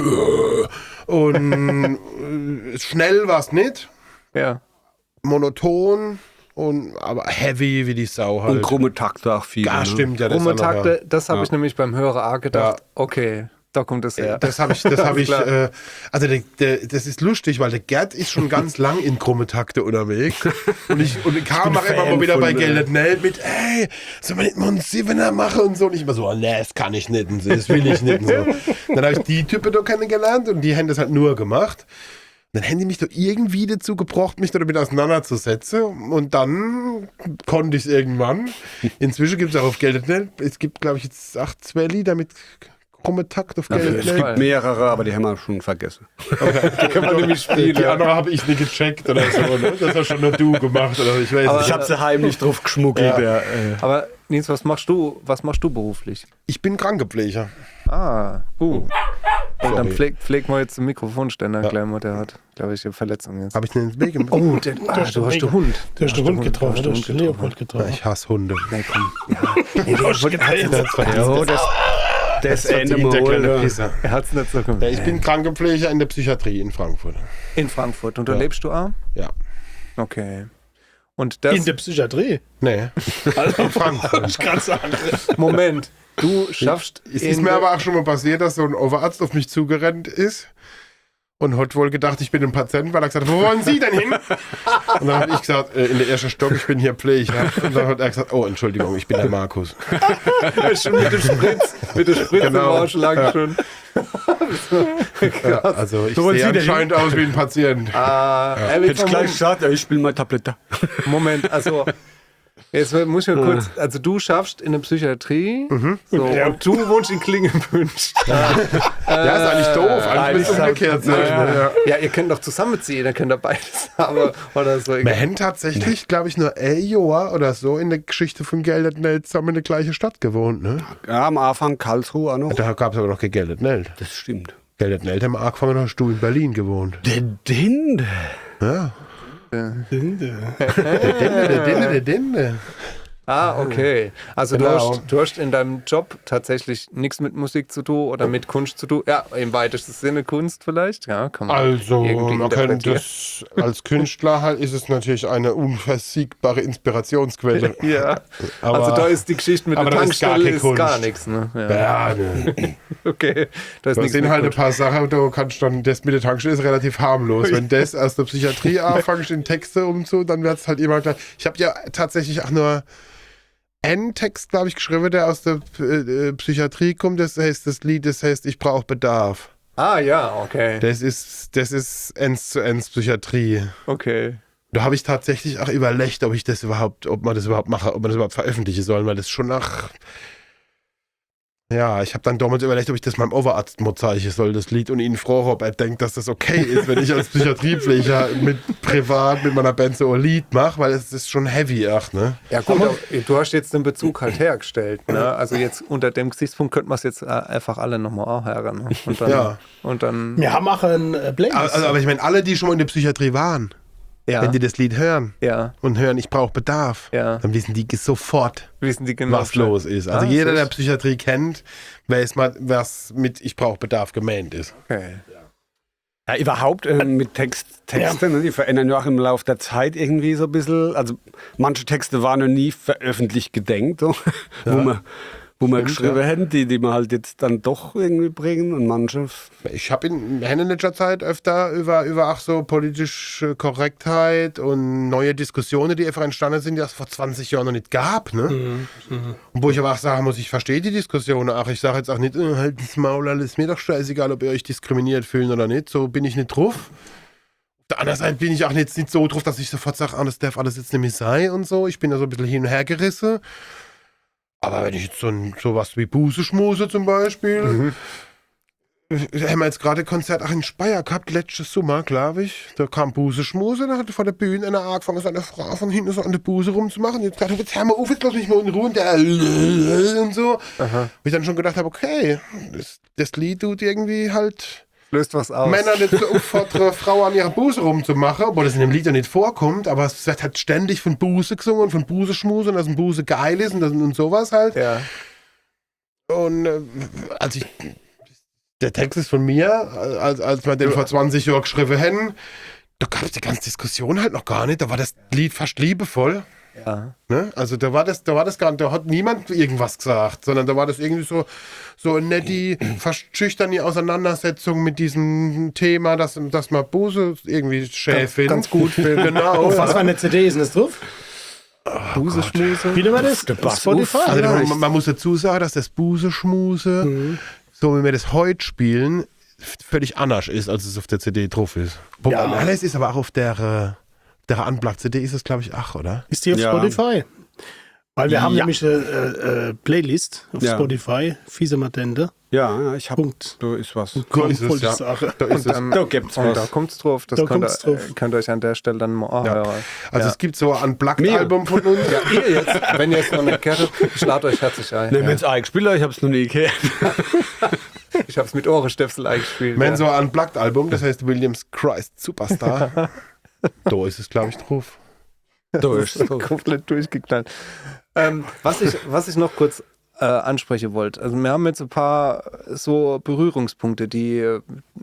Und äh, schnell war es nicht. Ja. Monoton und aber heavy wie die Sau halt. Und krumme Takte auch viel. Ja, ne? stimmt, ja. Das Rumme ist auch noch, Takte, ja. das habe Ja. ich nämlich beim Hörer A gedacht, Ja. okay, da kommt es her. Das habe ich, das habe ich, Klar. äh, also der, der, das ist lustig, weil der Gerd ist schon ganz lang in krumme Takte unterwegs und ich, und ich kam bin auch immer Fan mal wieder von, bei äh, Geldet Neld mit, ey, soll man nicht mal einen Siebener machen und so und ich immer so, oh, nee, das kann ich nicht und so, das will ich nicht und so. Dann habe ich die Typen da kennengelernt und die haben das halt nur gemacht. Dann haben die mich doch irgendwie dazu gebracht, mich damit auseinanderzusetzen. Und dann konnte ich es irgendwann. Inzwischen gibt es auch auf Geldet Neld, es gibt, glaube ich, jetzt acht, zwei Lieder mit krumme Takt auf Geldet Es Neld. gibt mehrere, aber die haben wir schon vergessen. Die kann man nämlich spielen. Die andere habe ich nicht gecheckt oder so. Ne? Das hast schon nur du gemacht. Oder ich weiß Aber- nicht. Ich habe sie heimlich drauf geschmuggelt. Ja. Ja. äh, Aber Nils, was machst du, was machst du beruflich? Ich bin Krankenpfleger. Ah, uh. Für sorry. Dann pfleg, pfleg mal jetzt den Mikrofonständer, Ja. gleich mal, der hat, glaube ich, eine Verletzung jetzt. Habe ich den ins Weg gemacht? Oh, der, ah, hast du den hast Weg- den Hund. Du hast den Hund getroffen, du du hast hast den den Hund Leopold getroffen. Ich hasse Hunde. Nee, komm. Ja. Nee, der hast Hund hat gedreht. jetzt- Oh, das, das Ende der kleine mal. Pisser. Er hat es nicht so gemacht. Ja, ich bin Krankenpfleger in der Psychiatrie in Frankfurt. In Frankfurt. Und da Ja. lebst du auch? Ja. Okay. Und das... In der Psychiatrie. Nee, Also, in Frankfurt. ich kann sagen. Moment. Du schaffst... Es in ist mir der- aber auch schon mal passiert, dass so ein Oberarzt auf mich zugerannt ist und hat wohl gedacht, ich bin ein Patient, weil er gesagt hat, wo wollen Sie denn hin? Und dann habe ich gesagt, äh, in der ersten Stock, ich bin hier Pfleger. Und dann hat er gesagt, oh, Entschuldigung, ich bin der Markus. schon mit dem Spritz. Mit der Spritz Genau. im Arsch lang schon. Ja, also ich Wo wollen sehe Sie denn anscheinend aus wie ein Patient. Ah, er wird Hätte ich gleich Moment, gesagt, ja, ich spiele mal Tablette. Moment, also jetzt muss ich mal kurz, also du schaffst in der Psychiatrie so, Ja. und du wohnst in Klingenwünsch. Ja, ist eigentlich doof. Eigentlich müsste es umgekehrt sein. Ja. Ja, ihr könnt doch zusammenziehen, ihr könnt doch beides haben oder so. Wir haben tatsächlich, glaube ich, nur ein Jahr oder so in der Geschichte von Gellert Neld zusammen in der gleichen Stadt gewohnt. Ne? Ja, am Anfang Karlsruhe auch noch. Da gab es aber noch kein Gellert Neld. Das stimmt. Gellert Neld haben wir angefangen, hast du in Berlin gewohnt. Der Dinde. Ja. Dinde. Der Dinde, der Dinde, der Dinde. Ah, okay. Also Genau. du, hast, du hast in deinem Job tatsächlich nichts mit Musik zu tun oder mit Kunst zu tun. Ja, im weitesten Sinne Kunst vielleicht. Ja, kann man Also, irgendwie man könnte interpretieren. das, als Künstler halt ist es natürlich eine unversiegbare Inspirationsquelle. Ja, Aber- also da ist die Geschichte mit der aber das ist gar Tankstelle keine ist Kunst. gar nichts. Ne? Ja. Ja, ne. Okay, da ist Das nichts sind mit halt ein Kunst. paar Sachen, da kannst du dann, das mit der Tankstelle ist relativ harmlos. Wenn das aus der Psychiatrie anfängst, in Texte umzu, dann wird es halt immer gleich. Ich habe ja tatsächlich auch nur einen Text, glaube ich, geschrieben, der aus der äh, Psychiatrie kommt. Das heißt, das Lied, das heißt, ich brauche Bedarf. Ah ja, okay. Das ist, das ist eins zu eins Psychiatrie. Okay. Da habe ich tatsächlich auch überlegt, ob ich das überhaupt, ob man das überhaupt mache, ob man das überhaupt veröffentlichen soll, weil das schon nach. Ja, ich habe dann damals überlegt, ob ich das meinem Oberarzt mal zeichnen soll, das Lied, und ihn frage, ob er denkt, dass das okay ist, wenn ich als Psychiatriepfleger mit privat mit meiner Band so ein Lied mache, weil es ist schon heavy, ach, ne? Ja gut, aber du hast jetzt den Bezug halt hergestellt. Ne? Also jetzt unter dem Gesichtspunkt könnte man es jetzt äh, einfach alle nochmal anhören. Ne? Und dann, Ja. und dann Wir haben auch ein äh, Playlist. Also, aber ich meine, alle, die schon mal in der Psychiatrie waren, ja, wenn die das Lied hören ja, und hören, ich brauche Bedarf, Ja. dann wissen die sofort, wissen die genau, was los ist. Also Ah, jeder, so der ist- Psychiatrie kennt, weiß mal, was mit ich brauche Bedarf gemeint ist. Okay. Ja, überhaupt äh, mit Text, Texte, ne, die verändern ja auch im Laufe der Zeit irgendwie so ein bisschen. Also manche Texte waren noch nie veröffentlicht gedenkt, so, wo man, wo man geschrieben hätten, die, die man halt jetzt dann doch irgendwie bringen, und manche. Ich habe in Hennenetscher Zeit öfter über, über ach so politische Korrektheit und neue Diskussionen, die einfach entstanden sind, die es vor zwanzig Jahren noch nicht gab. Ne? Und wo ich aber auch sagen muss, ich verstehe die Diskussionen. Ach, ich sage jetzt auch nicht, äh, halt das Maul, alles mir doch scheißegal, ob ihr euch diskriminiert fühlt oder nicht. So bin ich nicht drauf. Auf der anderen Seite bin ich auch nicht, nicht so drauf, dass ich sofort sage, ah, das darf alles jetzt nämlich sein und so. Ich bin da so ein bisschen hin und her gerissen. Aber wenn ich jetzt so ein, sowas wie Buseschmuse zum Beispiel, wir haben jetzt gerade ein Konzert auch in Speyer gehabt, letztes Sommer, glaube ich. Da kam Buseschmuse, da hatte vor der Bühne einer angefangen, seine Frau von hinten so an der Buse rumzumachen. Jetzt gerade, jetzt hör mal auf, jetzt lass mich mal in Ruhe. Und der und so. Wo ich dann schon gedacht habe, okay, das, das Lied tut irgendwie halt Löst was aus. Männer nicht so auffordern, Frauen an ihrer Buse rumzumachen, obwohl das in dem Lied ja nicht vorkommt, aber es wird halt ständig von Buse gesungen und von Buseschmuse und dass ein Buse geil ist und, das, und sowas halt. Ja. Und äh, als ich, der Text ist von mir, als, als wir den vor zwanzig Jahren geschrieben hätten, da gab es die ganze Diskussion halt noch gar nicht. Da war das Lied fast liebevoll. Ja. Ne? Also da war das, da war das gar nicht, da hat niemand irgendwas gesagt, sondern da war das irgendwie so, so eine nette, fast schüchterne Auseinandersetzung mit diesem Thema, dass, dass man Buse irgendwie schäf findet. ganz gut findet. Genau. Auf was für eine C D ist denn das drauf? Buseschmuse. Wie nennt man das? Bass Spotify? Also Vielleicht. man, man muss dazu sagen, dass das Buseschmuse, Mhm. so wie wir das heute spielen, f- völlig anders ist, als es auf der C D drauf ist. Ja. Alles ist aber auch auf der, äh, der Unplugged-C D ist es, glaube ich, ach, oder? Ist die auf Ja. Spotify? Weil wir haben Ja. nämlich eine äh, äh, Playlist auf Ja. Spotify, Fiese Matente. Ja, ja, ich hab. Punkt. Da ist was. So ist es, Wollte ich ja. sagen. Da ist es. Ähm, Da gibt's und was. da kommt's drauf. Das Da könnt, kommt's ihr, drauf. könnt ihr euch an der Stelle dann mal anhören. Also ja. es gibt so ein Unplugged-Album von uns. Ja, ihr jetzt, wenn ihr es noch nicht kennt, schlagt euch herzlich ein. Ne, wenn's eigentlich spielt, ich hab's noch nie gehört. Ich habe es mit Ohrenstöpsel eingespielt. Wenn ja. so ein Unplugged-Album, das heißt Williams Christ Superstar. Da ist es, glaube ich, drauf. Durch. Komplett durchgeknallt. Ähm, was, ich, was ich noch kurz äh, ansprechen wollte. Also wir haben jetzt ein paar so Berührungspunkte, die äh,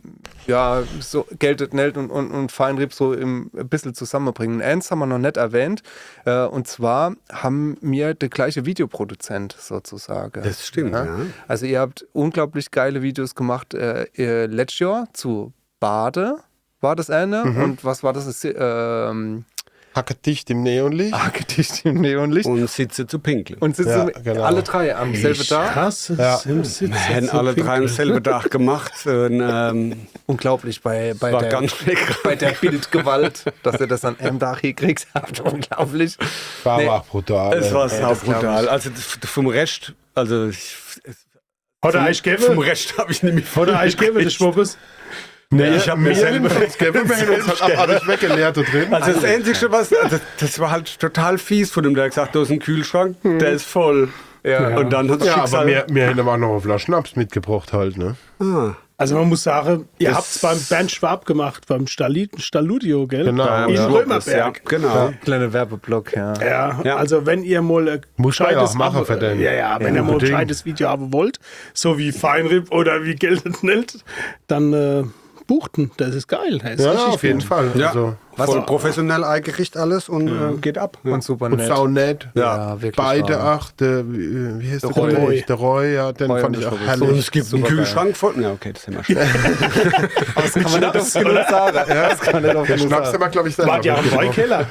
ja so Geltet Nelt und, und, und Feinrieb so im, ein bisschen zusammenbringen. Eins haben wir noch nicht erwähnt. Äh, und zwar haben wir der gleiche Videoproduzent sozusagen. Das stimmt, ja. Also ihr habt unglaublich geile Videos gemacht. Äh, ihr letztes Jahr zu Bade war das eine. Mhm. Und was war das? das ähm, Hacke dicht im Neonlicht. Archedicht im Neonlicht. Und sitze zu pinkeln. Und sitzen Ja, wir genau. alle drei am selben Tag. Krass, Ja. im Sitz. Wir haben alle drei am selben Tag gemacht. Und, ähm, Unglaublich bei, bei, war der, ganz lecker. bei der Bildgewalt, dass ihr das an einem Tag gekriegt habt. Unglaublich. War Nee. aber auch brutal. Es war das glaub brutal. ich. Also das- vom Rest, also ich, Hat er euch vom gegeben? Rest habe ich nämlich Hat er euch gegeben, der Schwuppes? Nee, ich hab mir selber- selber uns hat alles weggeleert da drin. Also das Einzige, was, also das war halt total fies von dem, der hat gesagt, da ist ein Kühlschrank, der ist voll. Ja. Und dann hat das ja, aber Schicksal... wir, wir hätten auch noch eine Flasche Schnaps mitgebracht halt, ne? Ah. Also man muss sagen, ihr Das- habt es beim Bernd Schwab gemacht, beim Stali- Staludio, gell? Genau, In ja. Römerberg. Ja, genau. Kleiner Werbeblock, ja. Ja, Ja. also wenn ihr mal ein Muss man ja gescheites auch machen Abo- für den. Ja, ja, wenn Ja, ihr mal ein unbedingt. gescheites Video haben wollt, so wie Feinripp oder wie Geltet Nelt, dann äh, buchten. Das ist geil. Das ist Ja, richtig auf jeden gut. Fall. Ja. Also, Voll professionell eingerichtet alles und äh, geht ab. Ja. Und super und nett. saunett. Ja, wirklich. Beide wahr. ach, der, wie wie heißt der? Roy. Roy. Der Roy, ja, den Roy fand und ich der auch Roy. herrlich. Und es gibt einen Super Kühlschrank von... Ja, okay, das haben wir schon. Aber das kann man nicht oft genug sagen. Ja, das kann man nicht oft Den genug Schnaps sagen. haben wir, glaube ich, selber Wart ihr am mitgebracht. Weinkeller?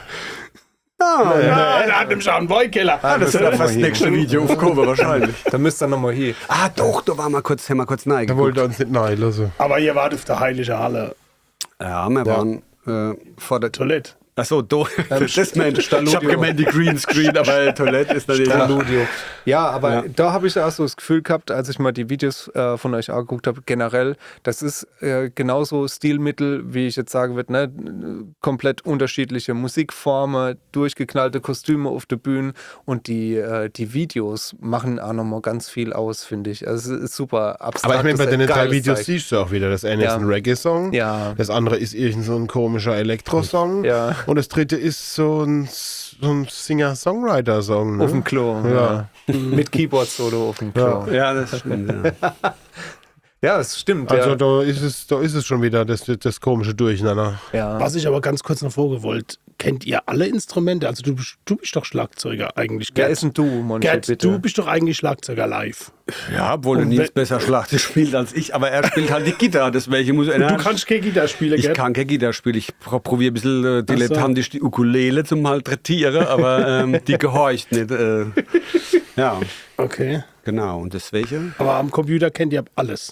Ah, Ja, der hat nämlich auch einen Weinkeller. Ah, das ist ja fast das nächste Video aufgekommen wahrscheinlich. Da müsst ihr nochmal hier. Ah doch, da waren wir kurz, haben wir kurz nein Da wollte er uns nicht nein lassen. Aber ihr wart auf der Heilige Halle. Ja, wir waren äh, vor der Toilette. Achso, do, das meint, ich Staludio. habe gemeint die Greenscreen, aber Toilette ist natürlich... Staludio. Ja, aber Ja. da habe ich auch so das Gefühl gehabt, als ich mal die Videos äh, von euch angeguckt habe, generell, das ist äh, genauso Stilmittel, wie ich jetzt sagen würde, ne? Komplett unterschiedliche Musikformen, durchgeknallte Kostüme auf der Bühne und die, äh, die Videos machen auch nochmal ganz viel aus, finde ich. Also es ist super abstrakt. Aber ich meine, bei das ist den ein drei geiles Videos Zeug. siehst du auch wieder. Das eine Ja. ist ein Reggae-Song, Ja. das andere ist irgend so ein komischer Elektro-Song Ja. und das dritte ist so ein, so ein Singer-Songwriter-Song. Ne? Auf dem Klo. Ja. Ja. Mit Keyboard-Solo auf dem Klo. Ja, Ja, das stimmt. Ja. das stimmt. Also ja. da ist es, da ist es schon wieder das, das komische Durcheinander. Ja. Was ich aber ganz kurz noch vorgewollt, wollte, kennt ihr alle Instrumente? Also du, bist- du bist doch Schlagzeuger eigentlich, Wer Gerd. ist denn du, Monchi, Gerd, bitte? du bist doch eigentlich Schlagzeuger live. Ja, obwohl er Und Nils wenn- besser Schlagzeug spielt als ich, aber er spielt halt die Gitarre, deswegen muss er... Du kannst keine Gitarre spielen, Ich Gerd. kann keine Gitarre spielen, ich pro- probiere ein bisschen äh, dilettantisch die Ukulele zu malträtieren, aber ähm, die gehorcht nicht. Äh, ja, Okay. genau, und deswegen... Aber am Computer kennt ihr alles.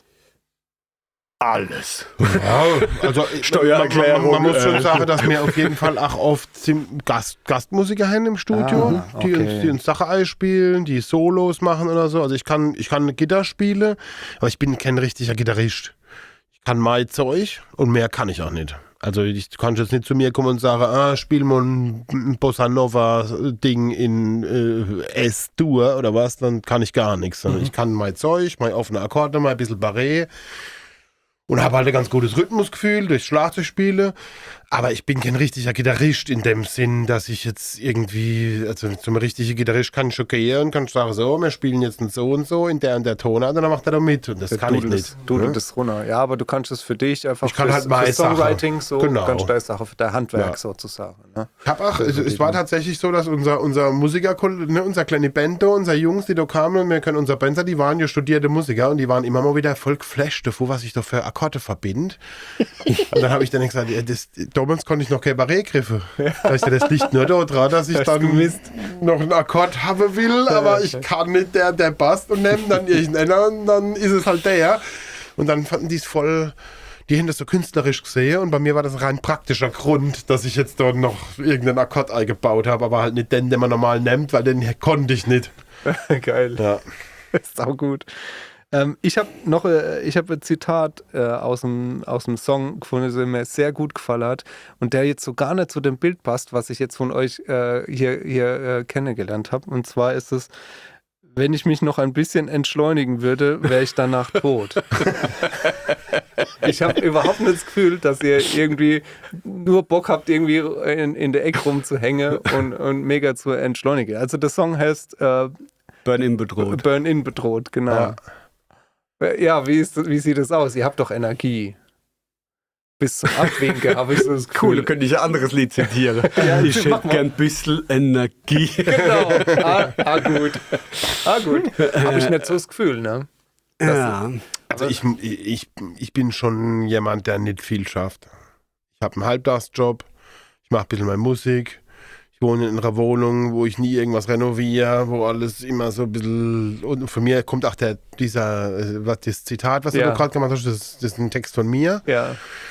Alles. Ja, also Steuererklärung, Man, man, man muss schon äh. sagen, dass wir auf jeden Fall auch oft ziem- Gast, Gastmusiker haben im Studio, Ah, die, okay. uns, die uns Sachen einspielen, die Solos machen oder so. Also ich kann, ich kann eine Gitarre spielen, aber ich bin kein richtiger Gitarrist. Ich kann mein Zeug und mehr kann ich auch nicht. Also ich kann jetzt nicht zu mir kommen und sagen, ah, spiel mal ein, ein Bossa Nova Ding in äh, S-Dur oder was, dann kann ich gar nichts. Sondern ich kann mein Zeug, mein offene Akkorde, mal ein bisschen Barré. Und habe halt ein ganz gutes Rhythmusgefühl durch Schlagzeugspiele. Aber ich bin kein richtiger Gitarrist in dem Sinn, dass ich jetzt irgendwie, also zum richtigen Gitarrist kann ich schon gehen und kann sagen, so, wir spielen jetzt ein so und so in der und der Tonart und dann macht er da mit. Und das kann ich Dudel nicht. das, dudel ne? das runter. Ja, aber du kannst es für dich einfach Ich kann fürs, halt meine fürs Songwriting Sache. so Genau. ganz deine Sache, für dein Handwerk Ja. sozusagen. Ne? Ich hab auch, es, es war tatsächlich so, dass unser, unser Musiker, ne, unser kleine Band da, unsere Jungs, die da kamen, und wir können unser Band, die waren ja studierte Musiker und die waren immer mal wieder voll geflasht davor, was ich da für Akkorde verbinde. Und dann habe ich dann gesagt, ja, das, damals konnte ich noch keine Barré-Griffe. Da ist ja das Licht nur da dran, dass ich Hast dann du Mist. noch einen Akkord haben will, aber ich kann nicht der, der passt und nehme dann irgendeiner und dann ist es halt der. Und dann fanden die es voll, die haben das so künstlerisch gesehen und bei mir war das ein rein praktischer Grund, dass ich jetzt dort noch irgendeinen Akkord eingebaut habe, aber halt nicht den, den man normal nimmt, weil den konnte ich nicht. Geil. Ja. Ist auch gut. Ähm, ich habe noch äh, ich hab ein Zitat äh, aus, dem, aus dem Song gefunden, der mir sehr gut gefallen hat und der jetzt so gar nicht zu dem Bild passt, was ich jetzt von euch äh, hier, hier äh, kennengelernt habe. Und zwar ist es: Wenn ich mich noch ein bisschen entschleunigen würde, wäre ich danach tot. Ich habe überhaupt nicht das Gefühl, dass ihr irgendwie nur Bock habt, irgendwie in, in der Ecke rumzuhängen und, und mega zu entschleunigen. Also der Song heißt äh, Burn-In bedroht. Burn-In bedroht, genau. Ja, ja wie, ist, wie sieht das aus? Ihr habt doch Energie. Bis zum Abwinken habe ich so das Gefühl. Cool, da könnte ich ein anderes Lied zitieren. Ja, ich mach hätte mal. gern ein bisschen Energie. Genau. Ah, ah gut. Ah gut. Habe ich nicht so das Gefühl, ne? Ja. Also ich, ich, ich bin schon jemand, der nicht viel schafft. Ich habe einen Halbtagsjob, ich mache ein bisschen meine Musik, ich wohne in einer Wohnung, wo ich nie irgendwas renoviere, wo alles immer so ein bisschen... Und von mir kommt auch der, dieser, äh, was, das Zitat, was Ja. du gerade gemacht hast, das, das ist ein Text von mir. Ja.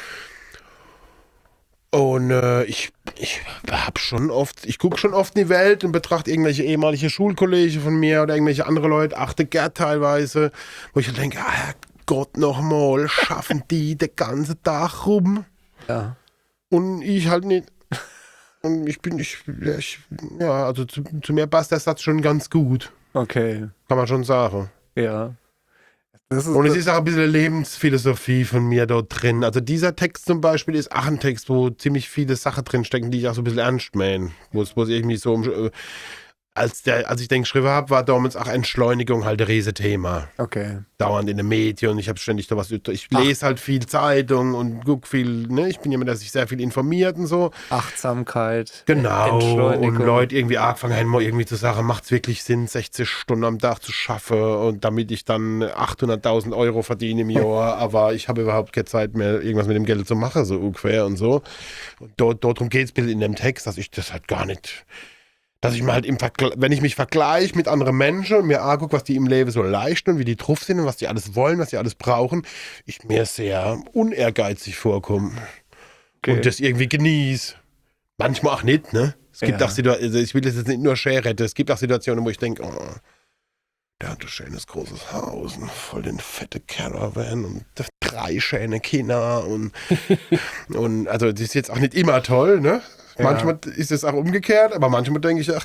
Und äh, ich, ich habe schon oft, ich gucke schon oft in die Welt und betrachte irgendwelche ehemalige Schulkollegen von mir oder irgendwelche andere Leute, achte Gerd teilweise, wo ich denke, ah, Gott nochmal, schaffen die den ganzen Tag rum Ja. und ich halt nicht. Und ich bin, ich, ja, ich, ja also zu, zu mir passt der Satz schon ganz gut, Okay. kann man schon sagen. Ja. Das ist Und es ist auch ein bisschen Lebensphilosophie von mir dort drin. Also dieser Text zum Beispiel ist auch ein Text, wo ziemlich viele Sachen drinstecken, die ich auch so ein bisschen ernst meine. Wo es, wo es irgendwie so, um, äh, als, der, als ich den geschrieben habe, war damals auch Entschleunigung halt ein Riesenthema. okay. Dauernd in den Medien. Ich habe ständig da was, ich lese halt viel Zeitung und gucke viel, ne? Ich bin jemand, der sich sehr viel informiert und so. Achtsamkeit. Genau, Entschleunigung. und Leute irgendwie angefangen haben, mal irgendwie zu sagen, macht es wirklich Sinn, sechzig Stunden am Tag zu schaffen und damit ich dann achthunderttausend Euro verdiene im Jahr, aber ich habe überhaupt keine Zeit mehr, irgendwas mit dem Geld zu machen, so ungefähr und so. Und dort, dort darum geht es in dem Text, dass ich das halt gar nicht, dass ich mal halt im Vergleich, wenn ich mich vergleiche mit anderen Menschen und mir angucke, was die im Leben so leisten und wie die drauf sind und was die alles wollen, was die alles brauchen, ich mir sehr unehrgeizig vorkomme Okay. und das irgendwie genieße. Manchmal auch nicht, ne? Es gibt Ja. auch Situationen, also ich will das jetzt nicht nur schön retten, es gibt auch Situationen, wo ich denke, oh, der hat ein schönes großes Haus und voll den fette Caravan und drei schöne Kinder und, und also das ist jetzt auch nicht immer toll, ne? Ja. Manchmal ist es auch umgekehrt, aber manchmal denke ich, ach,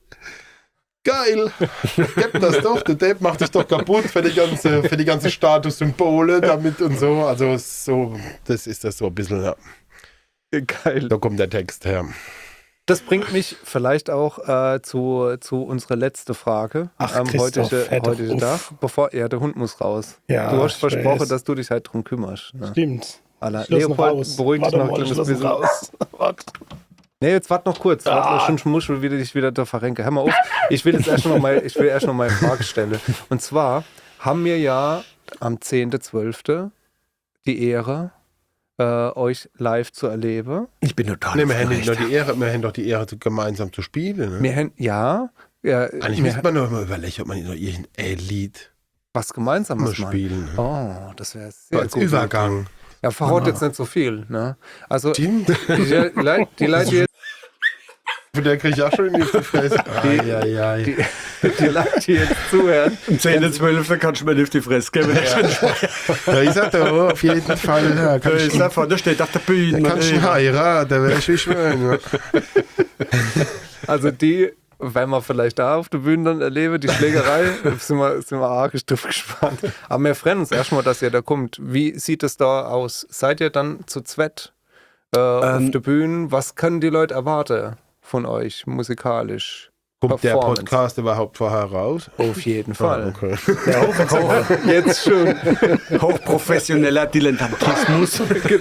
geil, gib das doch, der Depp macht dich doch kaputt für die ganze, für die ganze Statussymbole damit und so, also so, das ist das so ein bisschen, ja. Geil. Da kommt der Text her. Das bringt mich vielleicht auch äh, zu, zu unserer letzten Frage Ach, am Christoph, heutigen hör doch heutigen auf. Tag. Bevor, ja, der Hund muss raus. Ja, du hast ich versprochen, weiß. dass du dich halt drum kümmerst. Ne? Stimmt. Alla, Ich lass ihn Leopold, raus. beruhig dich Warte noch ein mal, ich kleines lass ihn bisschen. raus. Warte. Nee, jetzt warte noch kurz. Warte, Ah. schon muss ich wieder, dich wieder da verrenke. Hör mal auf. Ich will jetzt erst noch mal, ich will erst noch mal eine Frage stellen. Und zwar haben wir ja am zehnten zwölften die Ehre, äh, euch live zu erleben. Ich bin total Nee, wir haben nicht aufgeregt. nur die Ehre, wir haben doch die Ehre, gemeinsam zu spielen. Ne? Wir haben, ja, ja Eigentlich wir, müsste man noch mal überlegen, ob man noch irgendein Lied was Gemeinsames mal machen. spielen. Ne? Oh, das wäre So sehr als gut. Übergang. Ja, verhaut jetzt nicht so viel. Ne? Also, die, Stimmt. die, Leute, die Leute, die jetzt Von der kriege ich auch schon in die Fresse. Ai, ai, ai. Die, die Leute, die jetzt zuhören. Am zehnten zwölften kannst du mir nicht auf die Fresse geben. Da ist er da, auf jeden Fall. Ja, Da kann ich, ist er vorne, da steht auf der Bühne. da kann ich heiraten, da wäre ich wie schwören. Also die, wenn wir vielleicht da auf der Bühne dann erleben, die Schlägerei, sind wir, sind wir arg drauf gespannt. Aber wir freuen uns erstmal, dass ihr da kommt. Wie sieht es da aus? Seid ihr dann zu zweit äh, auf Ähm, der Bühne? Was können die Leute erwarten von euch musikalisch? Kommt der Performance? Podcast überhaupt vorher raus? Auf jeden Fall. Okay. Ja, hoch, hoch, jetzt schon. Hochprofessioneller Dilettantismus.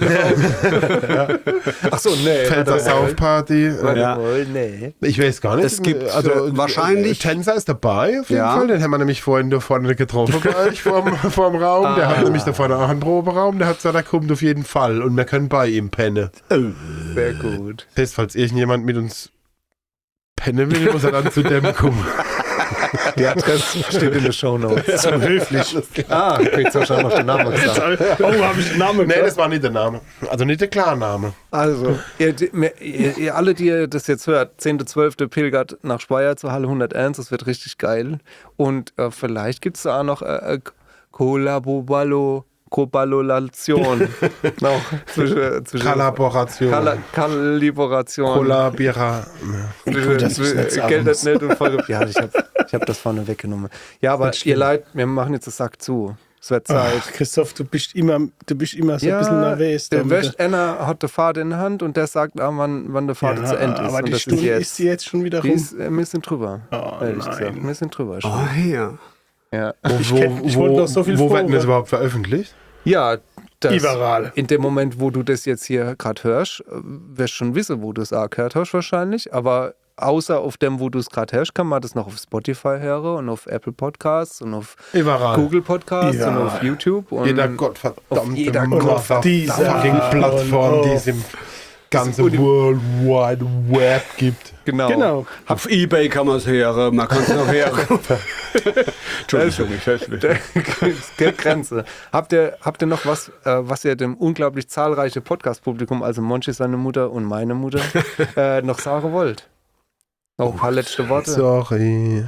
Ach so, nee. Pfälzer Saufparty. Warte Ja. mal, nee. Ich weiß gar nicht. Es gibt, also äh, wahrscheinlich- Tänzer ist dabei auf jeden Ja. Fall. Den haben wir nämlich vorhin da vorne getroffen bei euch vorm, vorm Raum. Der hat nämlich da vorne auch einen Proberaum. Der hat gesagt, er kommt auf jeden Fall und wir können bei ihm pennen. Sehr gut. Das heißt, falls irgendjemand mit uns pennen will, muss er dann zu dem kommen. Die Adresse steht in den Shownotes. So höflich. Ah, jetzt hast du auch noch den Namen gesagt. Oh, habe ich den Namen Nee, gehört? das war nicht der Name. Also nicht der Klarname. Also, ihr, ihr, ihr alle, die ihr das jetzt hört, zehnten zwölften pilgert nach Speyer zur Halle hunderteins, das wird richtig geil. Und äh, vielleicht gibt es da auch noch äh, äh, Kollabo Ballo Kobalolation. Noch zwischen, zwischen Kollaboration. Kala- Kaliberation. Kollabira. Zwischen- dass ich's nicht sagen Geld muss. nicht und voll. Ja, ich habe ich hab das vorne weggenommen. Ja, aber ihr Leid, wir machen jetzt den Sack zu. Es wird Zeit. Ach, Christoph, du bist immer, du bist immer so ein bisschen nervös. der damit- wäscht einer hat die Fahrt in der Hand und der sagt, ah, wann, wann die Fahrt Ja, zu Ende ist. aber und die das Stunde ist jetzt. ist jetzt schon wieder Die rum. ist, äh, wir sind drüber. Oh, ehrlich nein. gesagt. Wir sind drüber schon. Oh, ja. Ja. Wo, Ich wo, kenn- ich wollte wo, noch so viel wo vor, werden das aber- überhaupt veröffentlicht? Ja, das, Überall. in dem Moment, wo du das jetzt hier gerade hörst, äh, wirst du schon wissen, wo du es auch gehört hast wahrscheinlich. Aber außer auf dem, wo du es gerade hörst, kann man das noch auf Spotify hören und auf Apple Podcasts und auf Überall. Google Podcasts Ja. und auf YouTube. Und Jeder gottverdammte auf jeder Motherfucking Dieser- Plattform, und die auf- es im ganzen World Wide Web gibt. Genau. Genau. Auf Ebay kann man es hören, man kann es noch hören. Entschuldigung, ich helfe mir. Es gibt Grenze. Habt ihr, habt ihr noch was, äh, was ihr dem unglaublich zahlreichen Podcast-Publikum, also Monchi, seine Mutter und meine Mutter, äh, noch sagen wollt? Noch ein paar letzte Worte? Sorry.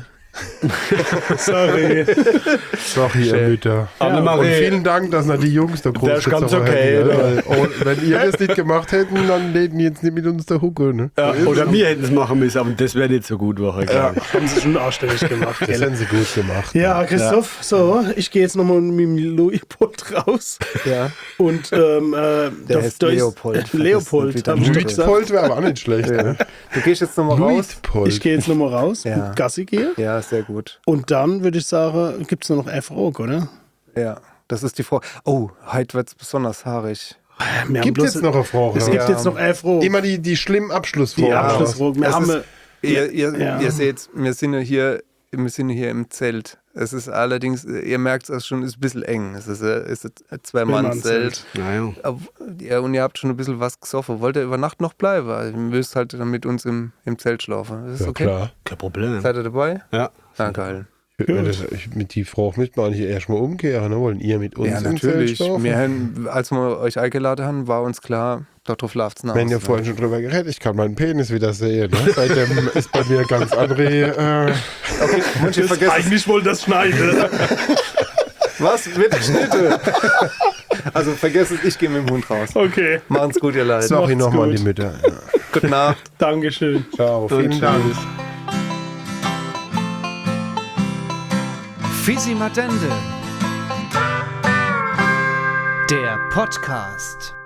Sorry. Sorry, ihr Schön. Mütter. Annemarie. Und vielen Dank, dass ihr die Jungs da groß Das ist ganz gezogen okay, hätten, oder? weil, oh, wenn ihr das nicht gemacht hätten, dann hätten die jetzt nicht mit uns der Hucke. Ne? Ja, oder wir hätten es machen müssen, aber das wäre nicht so gut, war Ja, Haben sie schon anständig gemacht. das gell? haben sie gut gemacht. Ja, Christoph, so, ich gehe jetzt nochmal mit dem Louis-Pult raus. Ja. Und ähm, äh, Der heißt ist- Leopold. Leopold, habe ich doch gesagt. Luitpold wäre aber auch nicht schlecht. Ne? Du gehst jetzt nochmal raus? Luitpold. Ich gehe jetzt nochmal raus, Ja. und Gassi gehe. Ja, sehr gut. Und dann würde ich sagen, gibt es nur noch F-Rock, oder? Ja, das ist die Frage. Oh, heute wird es besonders haarig. Wir haben Gibt bloß- jetzt noch eine Frage? Es gibt Ja. jetzt noch F-Rock. Immer die, die schlimmen Abschlussfragen. Die Abschlussfrage. Wir Es haben ist- Ihr, ihr, Ja. ihr seht, wir sind ja hier, wir sind ja hier im Zelt. Es ist allerdings, ihr merkt es schon, es ist ein bisschen eng. Es ist ein, es ist ein Zwei-Mann-Zelt. Naja. Aber- Ja, und ihr habt schon ein bisschen was gesoffen. Wollt ihr über Nacht noch bleiben? Also, ihr müsst halt dann mit uns im, im Zelt schlafen. Das ist Ja, okay. klar. Kein Problem. Seid ihr dabei? Ja. Ah, geil. Ich, würd mir das, ich, mit die Frage müsste man eigentlich erstmal umkehren. Ne? Wollen ihr mit uns Ja, im natürlich. Zelt schlafen? Wir haben, als wir euch eingeladen haben, war uns klar, darauf läuft es nach. Wir haben ja vorhin schon drüber geredet, ich kann meinen Penis wieder sehen. Ne? Seitdem ist bei mir ganz andere. Äh, Okay, Mensch, ich vergesse es. eigentlich wohl das schneiden. Was? Wird geschnitten? Also vergesst es, ich gehe mit dem Hund raus. Okay, Machen's gut, ihr Leute. sorry Macht's nochmal an gut. die Mütter. Ja. Gute Nacht. Dankeschön. Ciao, vielen Dank. Fisi Madende. Der Podcast.